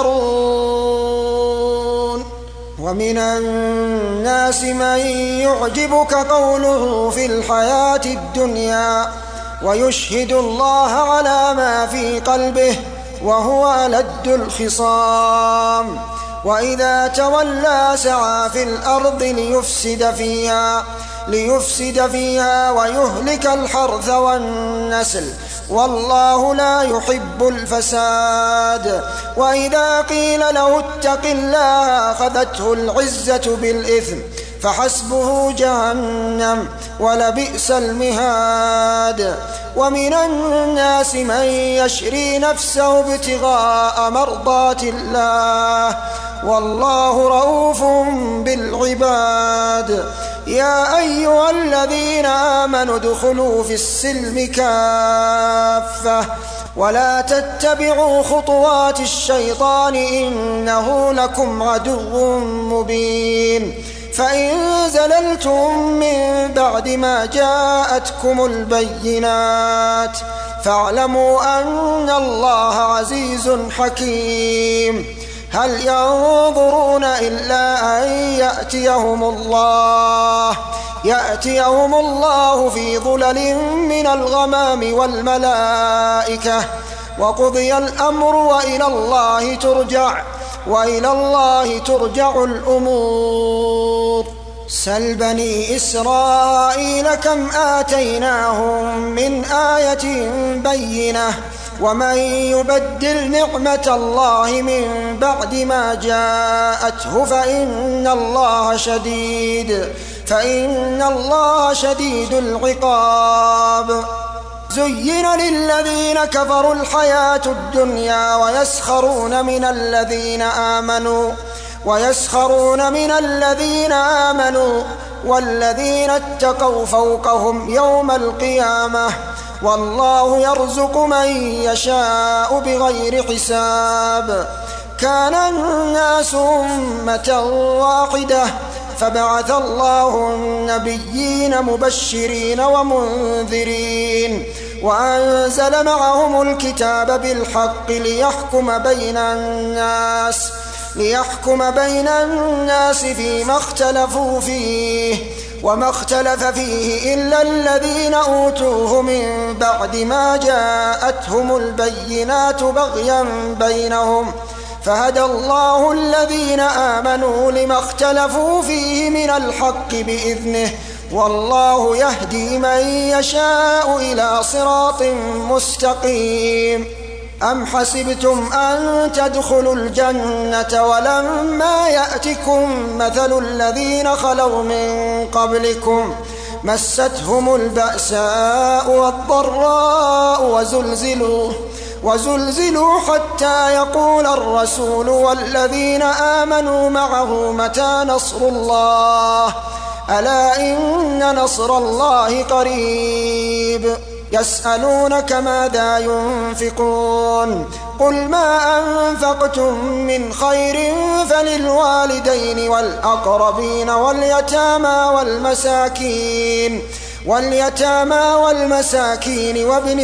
تحشرون ومن الناس من يعجبك قوله في الحياة الدنيا ويشهد الله على ما في قلبه وهو ألد الخصام وإذا تولى سعى في الأرض ليفسد فيها ليفسد فيها ويهلك الحرث والنسل والله لا يحب الفساد وإذا قيل له اتق الله أخذته العزة بالإثم فحسبه جهنم ولبئس المهاد ومن الناس من يشري نفسه ابتغاء مرضات الله والله رؤوف بالعباد يا أيها الذين آمنوا ادخلوا في السلم كافة ولا تتبعوا خطوات الشيطان إنه لكم عدو مبين فإن زللتم من بعد ما جاءتكم البينات فاعلموا أن الله عزيز حكيم هل ينظرون إلا أن يأتيهم الله يأتيهم الله في ظلل من الغمام والملائكة وقضي الأمر وإلى الله ترجع وإلى الله ترجع الأمور سل بني إسرائيل كم آتيناهم من آية بينة ومن يبدل نعمة الله من بعد ما جاءته فإن الله شديد فإن الله شديد العقاب زين للذين كفروا الحياة الدنيا ويسخرون من الذين آمنوا ويسخرون من الذين آمنوا والذين اتقوا فوقهم يوم القيامة والله يرزق من يشاء بغير حساب كان الناس أمة واحدة فبعث الله النبيين مبشرين ومنذرين وأنزل معهم الكتاب بالحق ليحكم بين الناس ليحكم بين الناس فيما اختلفوا فيه وما اختلف فيه إلا الذين أوتوه من بعد ما جاءتهم البينات بغيا بينهم فهدى الله الذين آمنوا لما اختلفوا فيه من الحق بإذنه والله يهدي من يشاء إلى صراط مستقيم أم حسبتم أن تدخلوا الجنة ولما يأتكم مثل الذين خلوا من قبلكم مستهم البأساء والضراء وزلزلوا وزلزلوا حتى يقول الرسول والذين آمنوا معه متى نصر الله ألا إن نصر الله قريب يسألونك ماذا ينفقون قل ما أنفقتم من خير فللوالدين والأقربين واليتامى والمساكين واليتامى والمساكين وابن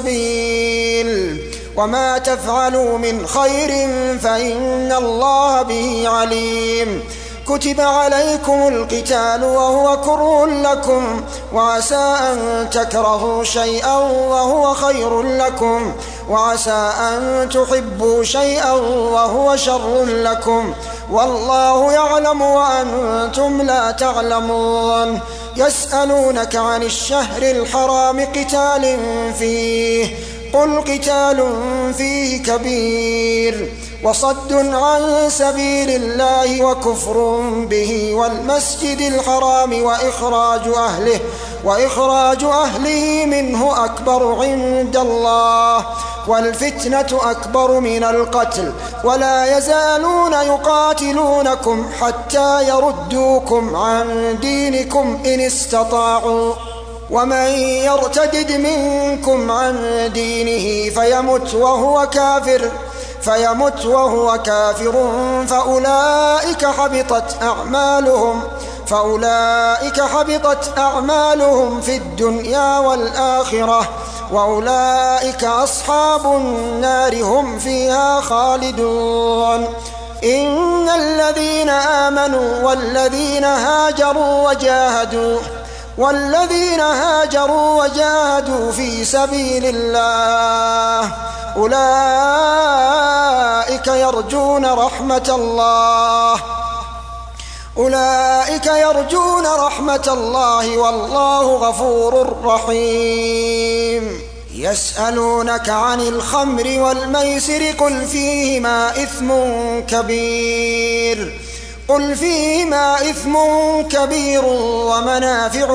السبيل وما تفعلوا من خير فإن الله به عليم كتب عليكم القتال وهو كره لكم وعسى أن تكرهوا شيئا وهو خير لكم وعسى أن تحبوا شيئا وهو شر لكم والله يعلم وأنتم لا تعلمون يسألونك عن الشهر الحرام قتال فيه قل قتال فيه كبير وصد عن سبيل الله وكفر به والمسجد الحرام وإخراج أهله وإخراج أهله منه أكبر عند الله والفتنة أكبر من القتل ولا يزالون يقاتلونكم حتى يردوكم عن دينكم إن استطاعوا ومن يرتدد منكم عن دينه فيمت وهو كافر فيمت وهو كافر فأولئك حبطت أعمالهم فأولئك حبطت أعمالهم في الدنيا والآخرة وأولئك أصحاب النار هم فيها خالدون إن الذين آمنوا والذين هاجروا وجاهدوا والذين هاجروا وجاهدوا في سبيل الله أولئك يرجون رحمة الله أولئك يرجون رحمة الله والله غفور رحيم يسألونك عن الخمر والميسر قل فيهما إثم كبير قل فيهما إثم كبير ومنافع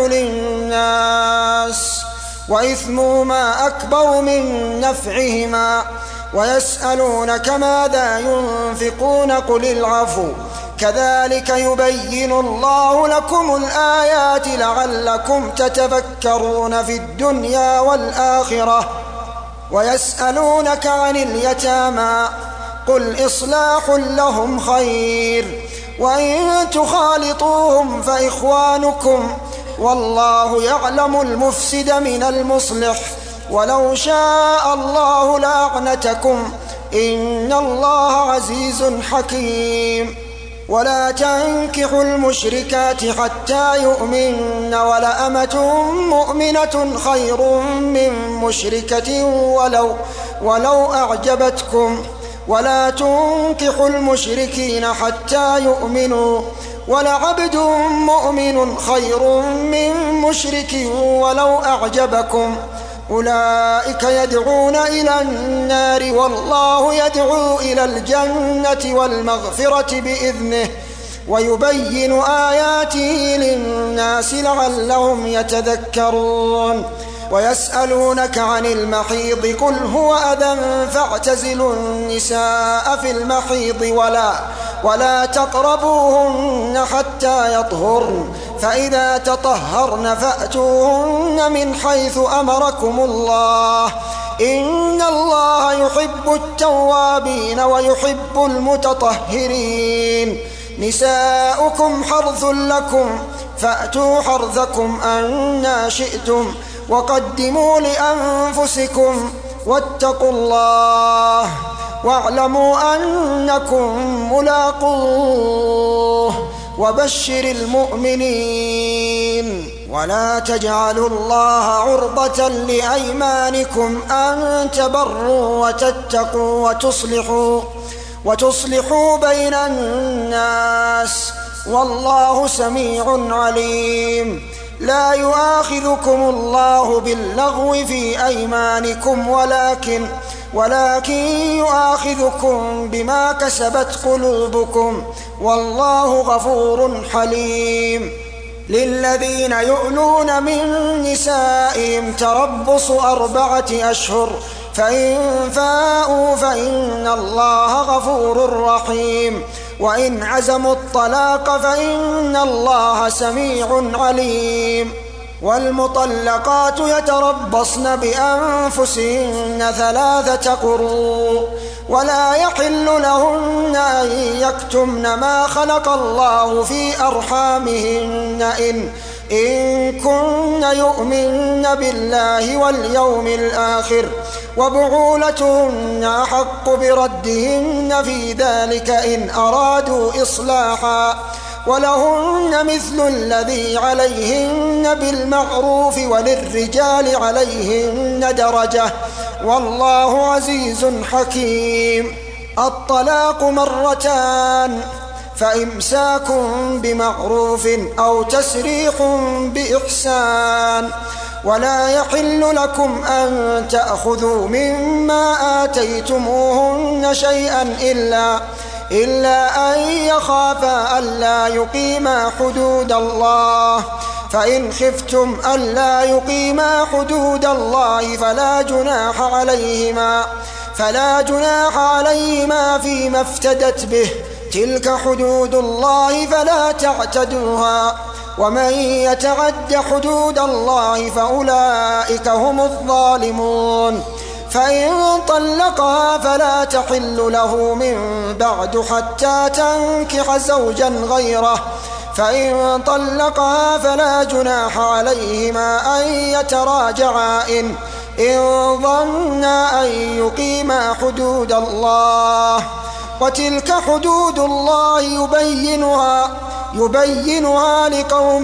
للناس وإثمهما أكبر من نفعهما ويسألونك ماذا ينفقون قل العفو كذلك يبين الله لكم الآيات لعلكم تتفكرون في الدنيا والآخرة ويسألونك عن اليتامى قل إصلاح لهم خير وإن تخالطوهم فإخوانكم والله يعلم المفسد من المصلح ولو شاء الله لأعنتكم إن الله عزيز حكيم ولا تنكحوا المشركات حتى يؤمن ولأمة مؤمنة خير من مشركة ولو, ولو أعجبتكم ولا تنكحوا المشركين حتى يؤمنوا ولعبد مؤمن خير من مشرك ولو أعجبكم أولئك يدعون إلى النار والله يدعو إلى الجنة والمغفرة بإذنه ويبين آياته للناس لعلهم يتذكرون ويسألونك عن المحيض قل هو أذى فاعتزلوا النساء في المحيض ولا, ولا تقربوهن حتى يطهرن فإذا تطهرن فأتوهن من حيث أمركم الله إن الله يحب التوابين ويحب المتطهرين نساؤكم حرث لكم فأتوا حرثكم أنا شئتم وقدموا لأنفسكم واتقوا الله واعلموا أنكم ملاقوه وبشر المؤمنين ولا تجعلوا الله عرضة لأيمانكم أن تبروا وتتقوا وتصلحوا, وتصلحوا بين الناس والله سميع عليم لا يؤاخذكم الله باللغو في أيمانكم ولكن, ولكن يؤاخذكم بما كسبت قلوبكم والله غفور حليم. للذين يؤلون من نسائهم تربص أربعة أشهر فإن فاءوا فإن الله غفور رحيم. وإن عزموا الطلاق فإن الله سميع عليم. والمطلقات يتربصن بأنفسهن ثلاثة قروء ولا يحل لهن أن يكتمن ما خلق الله في أرحامهن إن, إن كن يؤمن بالله واليوم الآخر وبعولتهن أحق بردهن في ذلك إن أرادوا إصلاحا ولهن مثل الذي عليهن بالمعروف وللرجال عليهن درجة والله عزيز حكيم. الطلاق مرتان فإمساك بمعروف أو تسريح بإحسان. ولا يحل لكم أن تأخذوا مما آتيتموهن شيئا إلا إلا أن يخافا ألا يقيما حدود الله فإن خفتم ألا يقيما حدود الله فلا جناح عليهما فلا جناح عليهما فيما افتدت به تلك حدود الله فلا تعتدوها ومن يتعد حدود الله فأولئك هم الظالمون. فإن طلقها فلا تحل له من بعد حتى تنكح زوجا غيره فإن طلقها فلا جناح عليهما أن يتراجعا إن, إن ظنا أن يقيما حدود الله وتلك حدود الله يبينها يبينها لقوم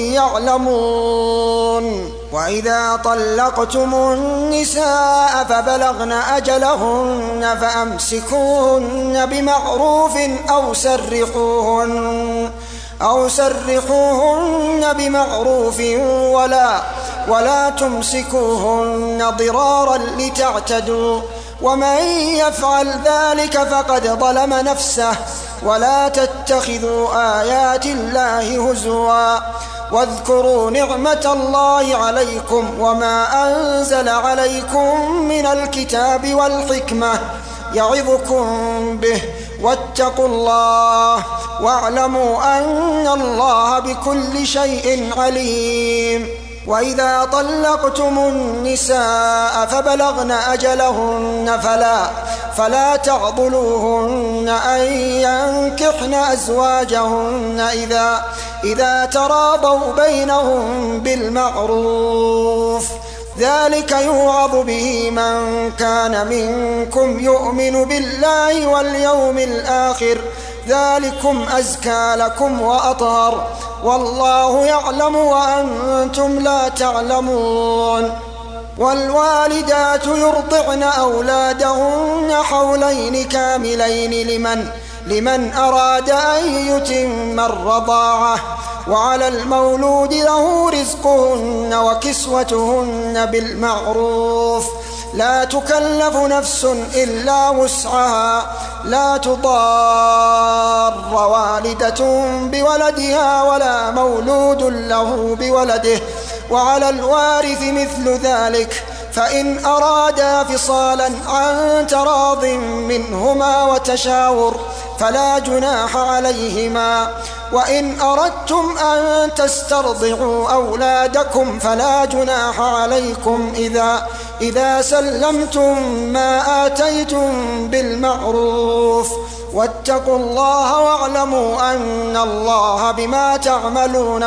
يعلمون. وإذا طلقتم النساء فبلغن أجلهن فأمسكوهن بمعروف أو سرحوهن أو سرحوهن بمعروف ولا ولا تمسكوهن ضرارا لتعتدوا ومن يفعل ذلك فقد ظلم نفسه. ولا تتخذوا آيات الله هزوا واذكروا نعمة الله عليكم وما أنزل عليكم من الكتاب والحكمة يعظكم به واتقوا الله واعلموا أن الله بكل شيء عليم. وإذا طلقتم النساء فبلغن أجلهن فلا, فلا تعضلوهن أن ينكحن أزواجهن إذا, إذا تراضوا بينهم بالمعروف ذلك يوعظ به من كان منكم يؤمن بالله واليوم الآخر ذلكم أزكى لكم وأطهر والله يعلم وأنتم لا تعلمون. والوالدات يرضعن أولادهن حولين كاملين لمن, لمن أراد أن يتم الرضاعة وعلى المولود له رزقهن وكسوتهن بالمعروف لا تكلف نفس إلا وسعها لا تضار والدة بولدها ولا مولود له بولده وعلى الوارث مثل ذلك فإن أرادا فصالا عن تراض منهما وتشاور فلا جناح عليهما. وإن أردتم أن تسترضعوا أولادكم فلا جناح عليكم إذا, إذا سلمتم ما آتيتم بالمعروف واتقوا الله واعلموا أن الله بما تعملون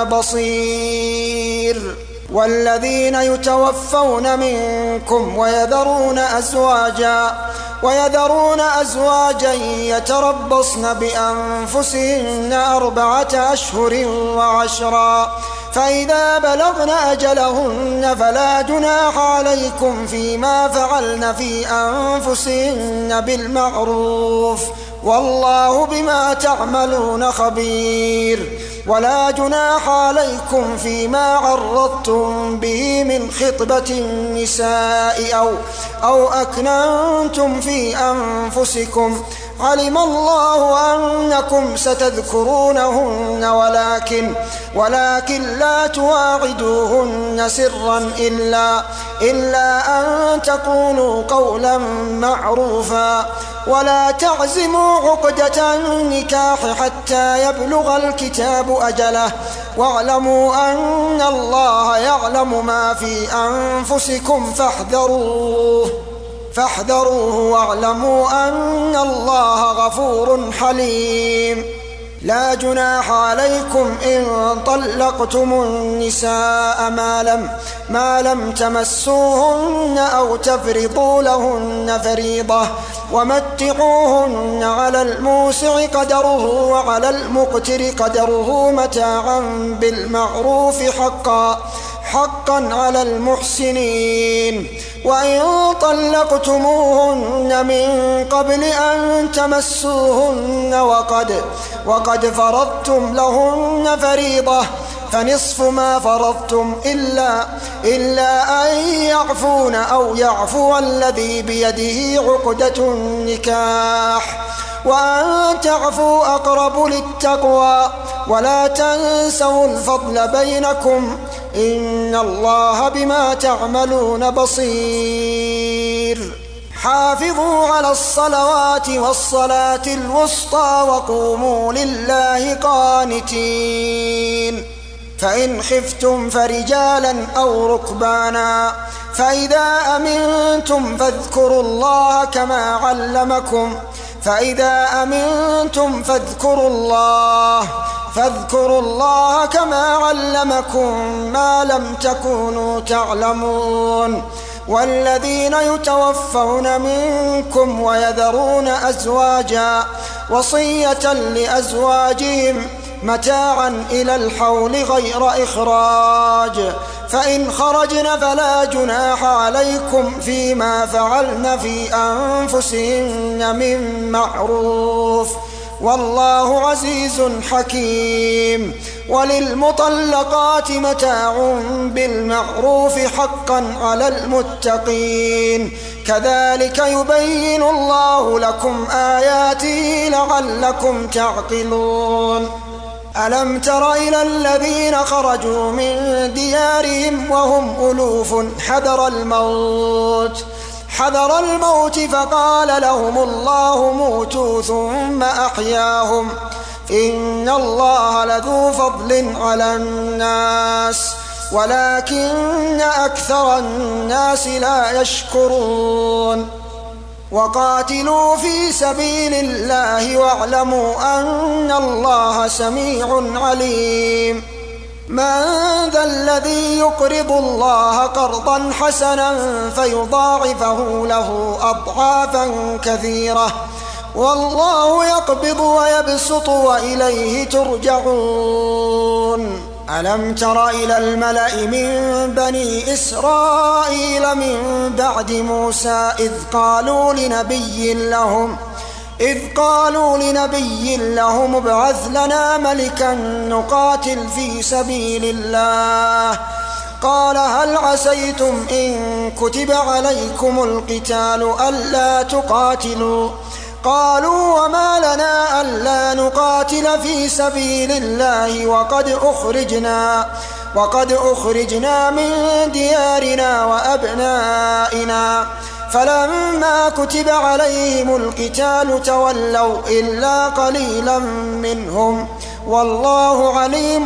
بصير. والذين يتوفون منكم ويذرون أزواجا ويذرون أزواجا يتربصن بأنفسهن أربعة أشهر وعشرا فإذا بلغن أجلهن فلا جناح عليكم فيما فعلن في أنفسهن بالمعروف والله بما تعملون خبير. ولا جناح عليكم فيما عرضتم به من خطبة النساء أو, أو أكننتم في أنفسكم، علم الله أنكم ستذكرونهن ولكن, ولكن لا تواعدوهن سرا إلا, إلا أن تقولوا قولا معروفا. ولا تعزموا عقدة النكاح حتى يبلغ الكتاب أجله، واعلموا أن الله يعلم ما في أنفسكم فاحذروه فاحذروه واعلموا أن الله غفور حليم. لا جناح عليكم إن طلقتم النساء ما لم, ما لم تمسوهن أو تفرضوا لهن فريضة، ومتعوهن على الموسع قدره وعلى المقتر قدره متاعا بالمعروف حقا حقا على المحسنين. وإن طلقتموهن من قبل أن تمسوهن وقد, وقد فرضتم لهن فريضة فنصف ما فرضتم إلا, إلا أن يعفون أو يعفو الذي بيده عقدة النكاح، وأن تعفوا أقرب للتقوى. ولا تنسوا الفضل بينكم، إن الله بما تعملون بصير. حافظوا على الصلوات والصلاة الوسطى وقوموا لله قانتين. فإن خفتم فرجالا أو ركبانا فإذا أمنتم فاذكروا الله كما علمكم فإذا أمنتم فاذكروا الله فاذكروا الله كما علمكم ما لم تكونوا تعلمون. والذين يتوفون منكم ويذرون أزواجا وصية لأزواجهم متاعا إلى الحول غير إخراج، فإن خرجن فلا جناح عليكم فيما فعلن في أنفسهن من معروف، والله عزيز حكيم. وللمطلقات متاع بالمعروف حقا على المتقين، كذلك يبين الله لكم آياته لعلكم تعقلون. ألم تر إلى الذين خرجوا من ديارهم وهم ألوف حذر الموت حذر الموت فقال لهم الله موتوا ثم أحياهم، إن الله لذو فضل على الناس ولكن أكثر الناس لا يشكرون. وقاتلوا في سبيل الله واعلموا أن الله سميع عليم. من ذا الذي يقرض الله قرضا حسنا فيضاعفه له أضعافا كثيرة، والله يقبض ويبسط وإليه ترجعون. ألم تر إلى الملأ من بني إسرائيل من بعد موسى إذ قالوا لنبي لهم إذ قالوا لنبي لهم ابعث لنا ملكا نقاتل في سبيل الله، قال هل عسيتم إن كتب عليكم القتال ألا تقاتلوا؟ قالوا وما لنا ألا نقاتل في سبيل الله وقد أخرجنا وقد أخرجنا من ديارنا وأبنائنا، فلما كتب عليهم القتال تولوا إلا قليلا منهم، والله عليم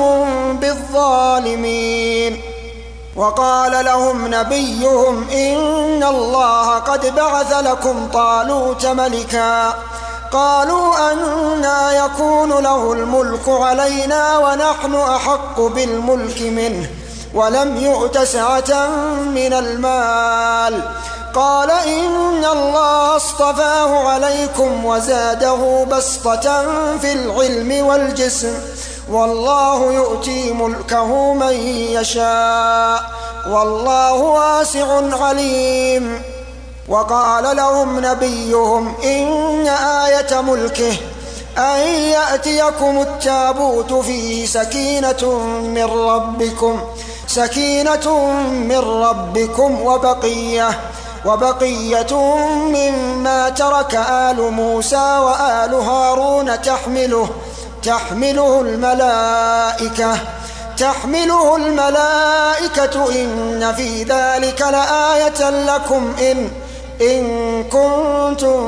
بالظالمين. وقال لهم نبيهم إن الله قد بعث لكم طالوت ملكا، قالوا أنى يكون له الملك علينا ونحن أحق بالملك منه ولم يؤت سعة من المال، قال إن الله اصطفاه عليكم وزاده بسطة في العلم والجسم، والله يؤتي ملكه من يشاء والله واسع عليم. وقال لهم نبيهم إن آية ملكه أن يأتيكم التابوت فيه سكينة من ربكم سكينة من ربكم وبقية وبقية مما ترك آل موسى وآل هارون تحمله تحمله الملائكة تحمله الملائكة إن في ذلك لآية لكم إن إن كنتم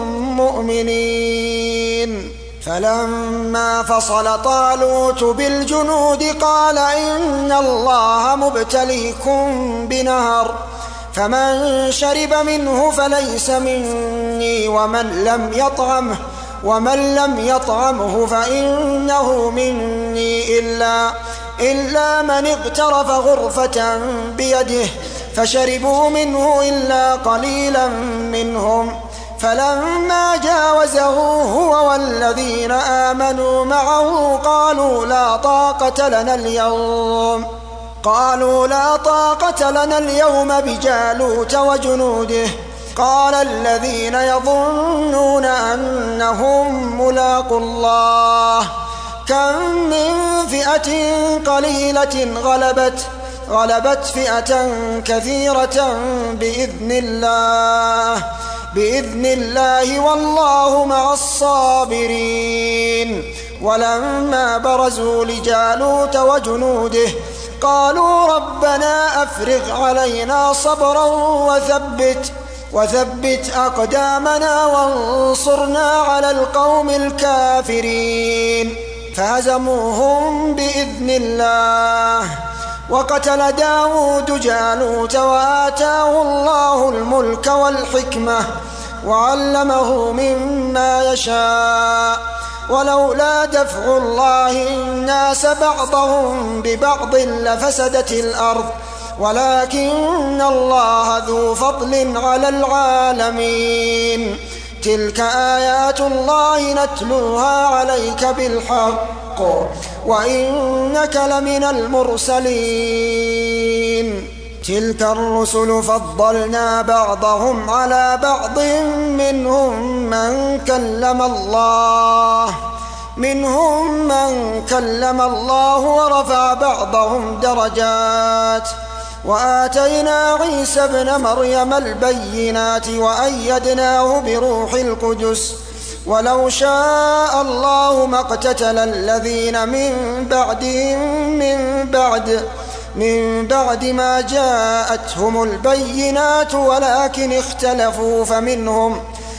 مؤمنين. فلما فصل طالوت بالجنود قال إن الله مبتليكم بنهر فمن شرب منه فليس مني ومن لم يطعمه ومن لم يطعمه فإنه مني إلا إلا من اغترف غرفة بيده فشربوا منه إلا قليلا منهم. فلما جاوزه هو والذين آمنوا معه قالوا لا طاقة لنا اليوم قالوا لا طاقة لنا اليوم بجالوت وجنوده. قال الذين يظنون أنهم ملاقو الله كم من فئة قليلة غلبت غلبت فئة كثيرة بإذن الله بإذن الله والله مع الصابرين. ولما برزوا لجالوت وجنوده قالوا ربنا أفرغ علينا صبرا وثبت وثبت أقدامنا وانصرنا على القوم الكافرين. فهزموهم بإذن الله. وقتل داود جالوت وآتاه الله الملك والحكمة وعلمه مما يشاء ولولا دفع الله الناس بعضهم ببعض لفسدت الأرض ولكن الله ذو فضل على العالمين. تلك آيات الله نتلوها عليك بالحق وإنك لمن المرسلين. تلك الرسل فضلنا بعضهم على بعض منهم من كلم الله منهم من كلم الله ورفع بعضهم درجات وآتينا عيسى ابن مريم البينات وأيدناه بروح القدس ولو شاء الله ما اقتتل الذين من بعدهم من بعد من بعد ما جاءتهم البينات ولكن اختلفوا فمنهم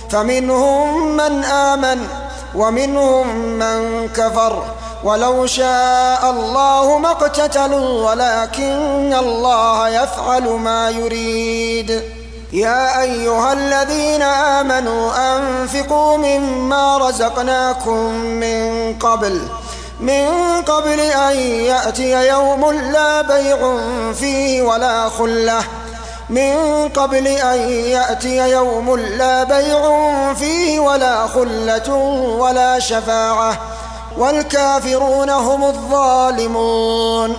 فمنهم من آمن ومنهم من كفر ولو شاء الله ما اقتتلوا ولكن الله يفعل ما يريد. يا أيها الذين آمنوا أنفقوا مما رزقناكم من قبل من قبل أن يأتي يوم لا بيع فيه ولا خلة من قبل أن يأتي يوم لا بيع فيه ولا خلة ولا شفاعة والكافرون هم الظالمون.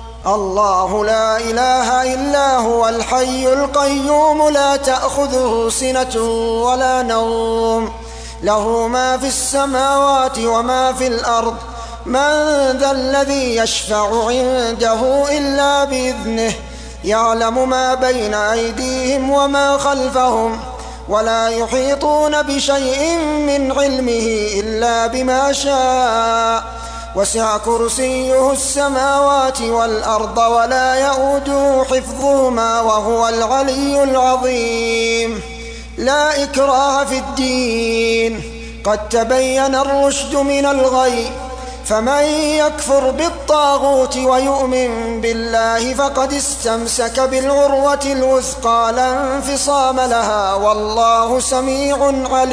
الله لا إله إلا هو الحي القيوم لا تأخذه سنة ولا نوم له ما في السماوات وما في الأرض من ذا الذي يشفع عنده إلا بإذنه يعلم ما بين أيديهم وما خلفهم ولا يحيطون بشيء من علمه إلا بما شاء وسع كرسيه السماوات والأرض ولا يئوده حفظهما وهو العلي العظيم. لا إكراه في الدين قد تبين الرشد من الغي فمن يكفر بالطاغوت ويؤمن بالله فقد استمسك بالعروة الوثقى لا انفصام لها والله سميع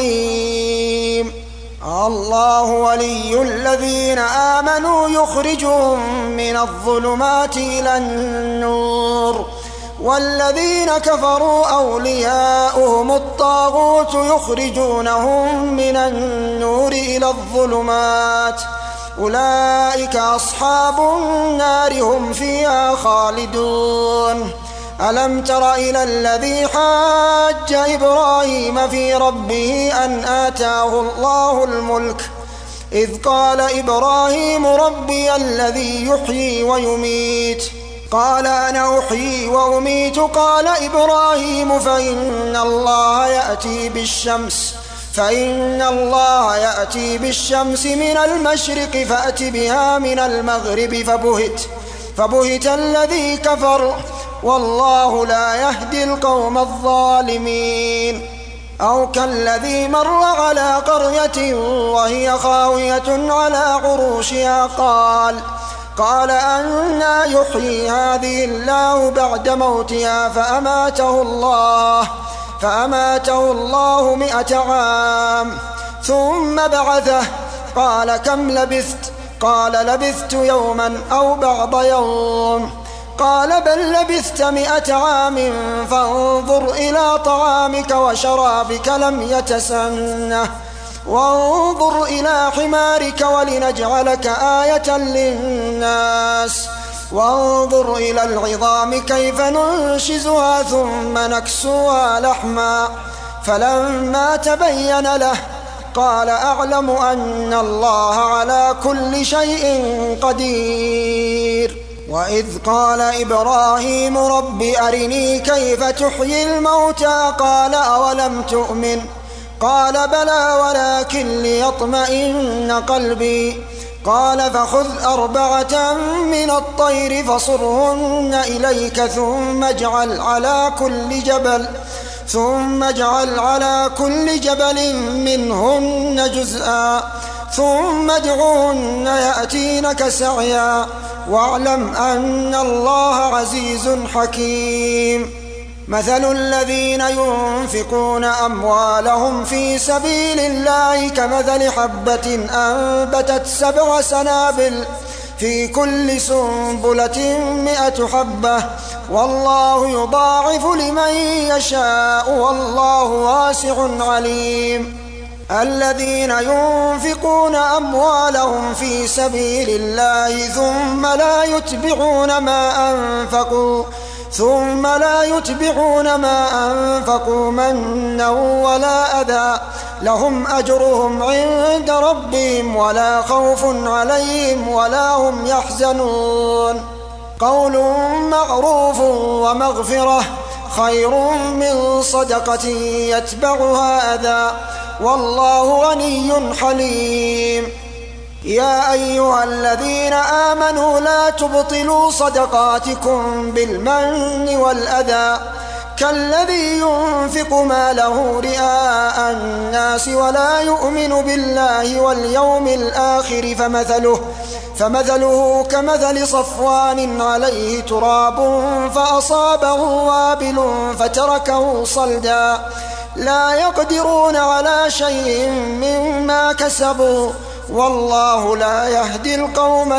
عليم. الله ولي الذين آمنوا يخرجهم من الظلمات إلى النور والذين كفروا أولياؤهم الطاغوت يخرجونهم من النور إلى الظلمات أولئك أصحاب النار هم فيها خالدون. ألم تر إلى الذي حاج إبراهيم في ربه أن آتاه الله الملك إذ قال إبراهيم ربي الذي يحيي ويميت قال أنا أحيي وأميت قال إبراهيم فإن الله يأتي بالشمس فإن الله يأتي بالشمس من المشرق فأت بها من المغرب فبهت فبهت الذي كفر والله لا يهدي القوم الظالمين أو كالذي مر على قرية وهي خاوية على عروشها قال قال أنى يحيي هذه الله بعد موتها فأماته الله فأماته الله مئة عام ثم بعثه قال كم لبثت قال لبثت يوما أو بعض يوم قال بل لبثت مئة عام فانظر إلى طعامك وشرابك لم يتسنه وانظر إلى حمارك ولنجعلك آية للناس وانظر إلى العظام كيف ننشزها ثم نكسوها لحما فلما تبين له قال أعلم أن الله على كل شيء قدير وإذ قال إبراهيم رب أرني كيف تحيي الموتى قال أولم تؤمن قال بلى ولكن ليطمئن قلبي قال فخذ أربعة من الطير فصرهن إليك ثم اجعل على كل جبل ثم اجعل على كل جبل منهن جزءا ثم ادعوهن يأتينك سعيا واعلم أن الله عزيز حكيم مثل الذين ينفقون أموالهم في سبيل الله كمثل حبة أنبتت سبع سنابل في كل سنبلة مئة حبة والله يضاعف لمن يشاء والله واسع عليم الذين ينفقون أموالهم في سبيل الله ثم لا يتبعون ما أنفقوا ثم لا يتبعون ما أنفقوا منا ولا أذى لهم أجرهم عند ربهم ولا خوف عليهم ولا هم يحزنون قول معروف ومغفرة خير من صدقة يتبعها أذى والله غني حليم يا أيها الذين آمنوا لا تبطلوا صدقاتكم بالمن والأذى كالذي ينفق ماله رئاء الناس ولا يؤمن بالله واليوم الآخر فمثله فمثله كمثل صفوان عليه تراب فأصابه وابل فتركه صلدا لا يقدرون على شيء مما كسبوا والله لا يهدي القوم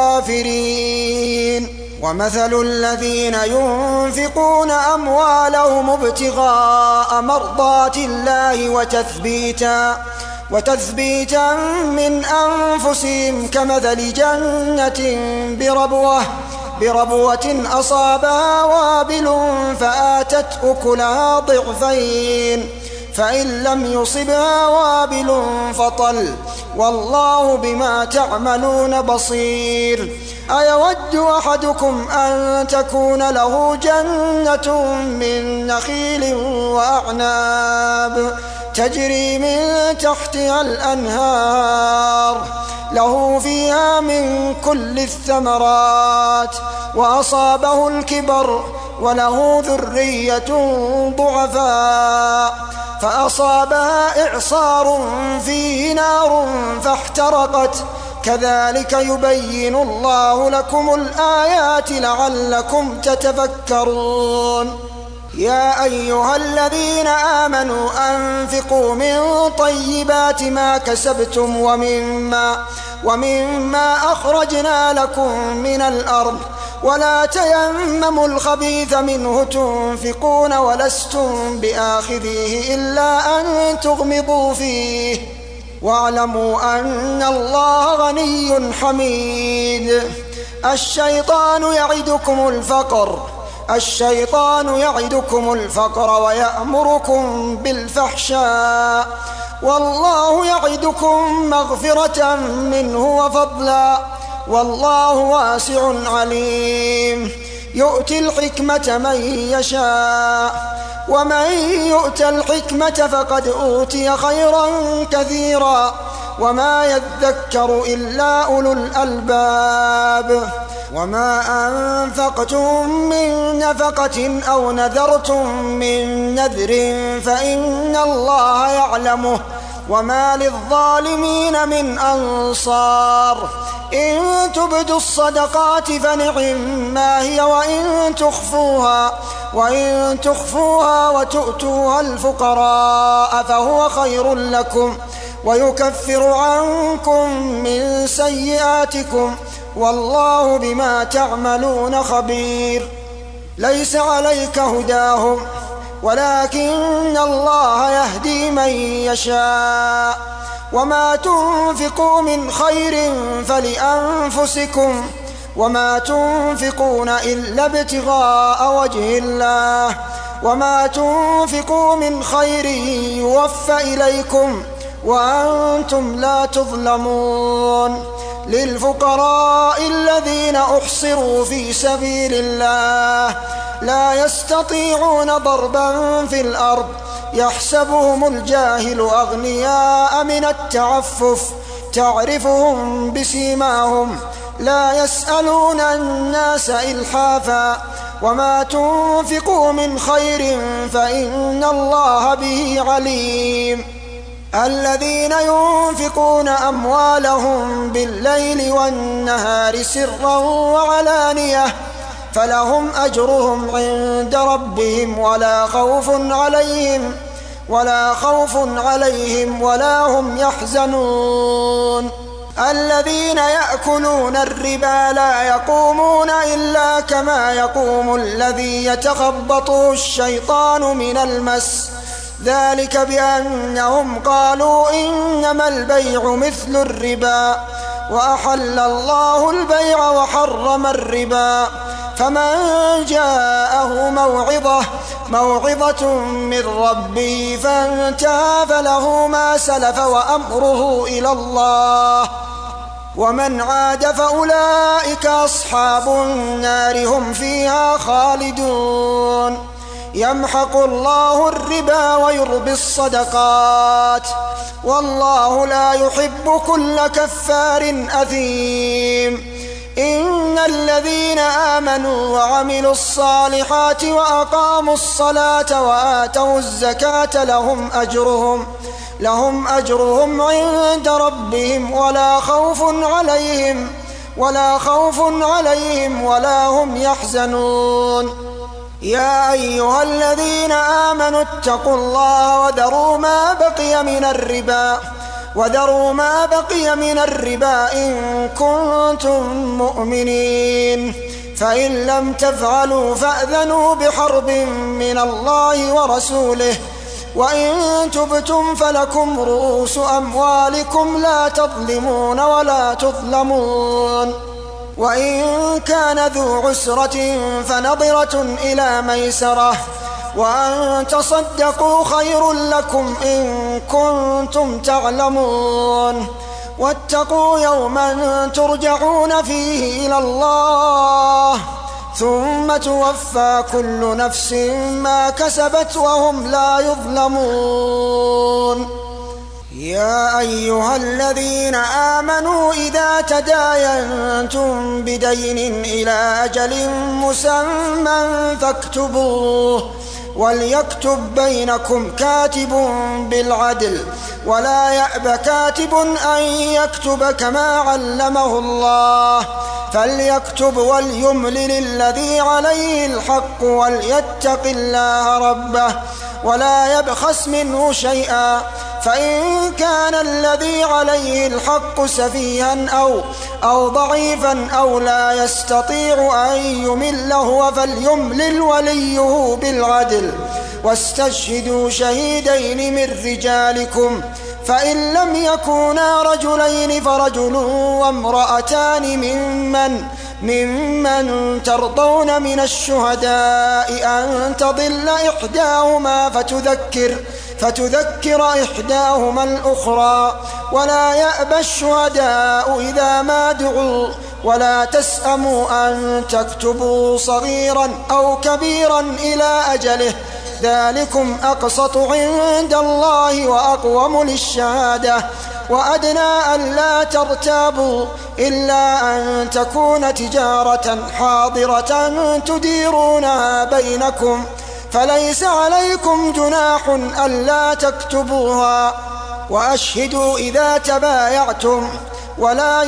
الكافرين ومثل الذين ينفقون أموالهم ابتغاء مرضات الله وتثبيتا وتثبيتا من أنفسهم كمثل جنة بربوة بربوة أصابها وابل فآتت أكلها ضعفين فإن لم يصبها وابل فطل والله بما تعملون بصير أيود أحدكم أن تكون له جنة من نخيل وأعناب تجري من تحتها الأنهار له فيها من كل الثمرات وأصابه الكبر وله ذرية ضعفاء فأصابها إعصار فيه نار فاحترقت كذلك يبين الله لكم الآيات لعلكم تتفكرون يا أيها الذين آمنوا أنفقوا من طيبات ما كسبتم ومما, ومما أخرجنا لكم من الأرض ولا تيمموا الخبيث منه تنفقون ولستم بآخذيه إلا أن تغمضوا فيه واعلموا أن الله غني حميد الشيطان يعدكم الفقر الشيطان يعدكم الفقر ويأمركم بالفحشاء والله يعدكم مغفرة منه وفضلا والله واسع عليم. يؤتي الحكمة من يشاء ومن يؤت الحكمة فقد أوتي خيرا كثيرا وما يذكر إلا أولو الألباب. وما أنفقتم من نفقة أو نذرتم من نذر فإن الله يعلمه وما للظالمين من أنصار. إن تبدوا الصدقات فنعما هي وإن تخفوها وإن تخفوها وتؤتوها الفقراء فهو خير لكم ويكفر عنكم من سيئاتكم والله بما تعملون خبير. ليس عليك هداهم ولكن الله يهدي من يشاء وما تنفقوا من خير فلأنفسكم وما تنفقون إلا ابتغاء وجه الله وما تنفقوا من خير يوفى إليكم وأنتم لا تظلمون. للفقراء الذين أحصروا في سبيل الله لا يستطيعون ضربا في الأرض يحسبهم الجاهل أغنياء من التعفف تعرفهم بسيماهم لا يسألون الناس إلحافا وما تنفقوا من خير فإن الله به عليم. الذين ينفقون أموالهم بالليل والنهار سرا وعلانية فلهم أجرهم عند ربهم ولا خوف عليهم ولا خوف عليهم ولا هم يحزنون. الذين يأكلون الربا لا يقومون إلا كما يقوم الذي يتخبطه الشيطان من المس ذلك بأنهم قالوا إنما البيع مثل الربا وأحل الله البيع وحرم الربا. فمن جاءه موعظة موعظة من ربه فانتهى فله ما سلف وأمره إلى الله ومن عاد فأولئك أصحاب النار هم فيها خالدون. يمحق الله الربا ويربي الصدقات والله لا يحب كل كفار أثيم. إن الذين آمنوا وعملوا الصالحات وأقاموا الصلاة وآتوا الزكاة لهم أجرهم لهم أجرهم عند ربهم ولا خوف عليهم ولا خوف عليهم ولا هم يحزنون. يا أيها الذين آمنوا اتقوا الله وذروا ما بقي من الربا وذروا ما بقي من الربا إن كنتم مؤمنين فإن لم تفعلوا فأذنوا بحرب من الله ورسوله وإن تبتم فلكم رؤوس أموالكم لا تظلمون ولا تظلمون. وإن كان ذو عسرة فنظرة إلى ميسرة وأن تصدقوا خير لكم إن كنتم تعلمون. واتقوا يوما ترجعون فيه إلى الله ثم توفى كل نفس ما كسبت وهم لا يظلمون. يا أيها الذين آمنوا إذا تداينتم بدين إلى أجل مسمى فاكتبوه وليكتب بينكم كاتب بالعدل ولا يأب كاتب أن يكتب كما علمه الله فليكتب وليملل الذي عليه الحق وليتق الله ربه ولا يبخس منه شيئا فإن كان الذي عليه الحق سفيها أو, أو ضعيفا أو لا يستطيع أن يمل هو فليملل وليه بالعدل واستشهدوا شهيدين من رجالكم فإن لم يكونا رجلين فرجل وامرأتان ممن ممن ترضون من الشهداء أن تضل إحداهما فتذكر فتذكر إحداهما الأخرى ولا يأبى الشهداء إذا ما دعوا ولا تسأموا أن تكتبوا صغيرا أو كبيرا إلى أجله ذلكم أقسط عند الله وأقوم للشهادة وأدنى ألا ترتابوا إلا أن تكون تجارة حاضرة تديرونها بينكم فليس عليكم جناح ألا تكتبوها وأشهدوا إذا تبايعتم ولا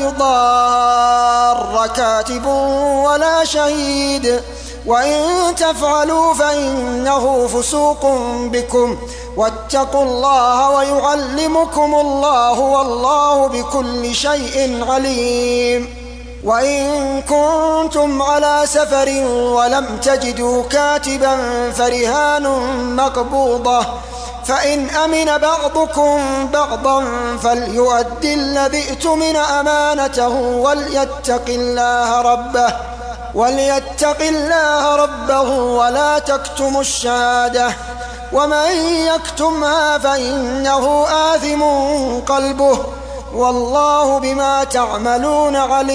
يضار كاتب ولا شهيد وإن تفعلوا فإنه فسوق بكم واتقوا الله ويعلمكم الله والله بكل شيء عليم. وإن كنتم على سفر ولم تجدوا كاتبا فرهان مقبوضة فإن أمن بعضكم بعضا فليؤد الذي اؤتمن أمانته وليتق الله ربه وليتق الله ربه ولا تكتموا الشهادة ومن يكتمها فإنه آثم قلبه والله بما تعملون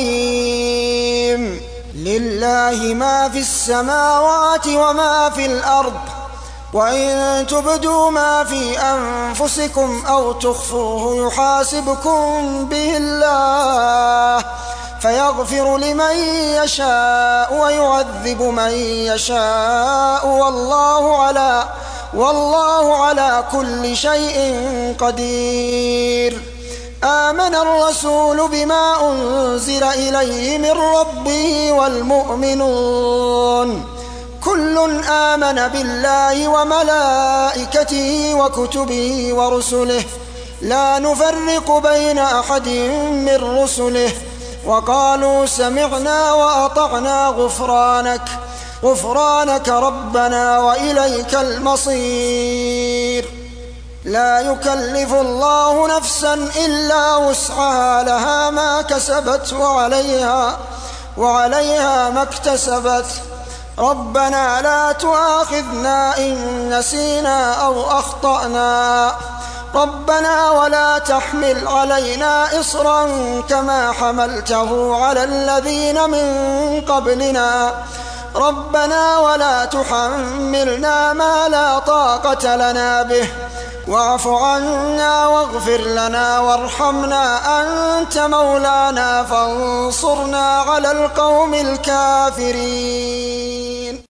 عليم. لله ما في السماوات وما في الأرض وإن تبدوا ما في أنفسكم أو تخفوه يحاسبكم به الله فيغفر لمن يشاء ويعذب من يشاء والله على والله على كل شيء قدير. آمن الرسول بما أنزل إليه من ربه والمؤمنون كل آمن بالله وملائكته وكتبه ورسله لا نفرق بين أحد من رسله وقالوا سمعنا وأطعنا غفرانك غفرانك ربنا وإليك المصير. لا يكلف الله نفسا إلا وسعها لها ما كسبت وعليها وعليها ما اكتسبت ربنا لا تؤاخذنا إن نسينا أو أخطأنا ربنا ولا تحمل علينا إصرا كما حملته على الذين من قبلنا ربنا ولا تحملنا ما لا طاقة لنا به واعف عنا واغفر لنا وارحمنا أنت مولانا فانصرنا على القوم الكافرين.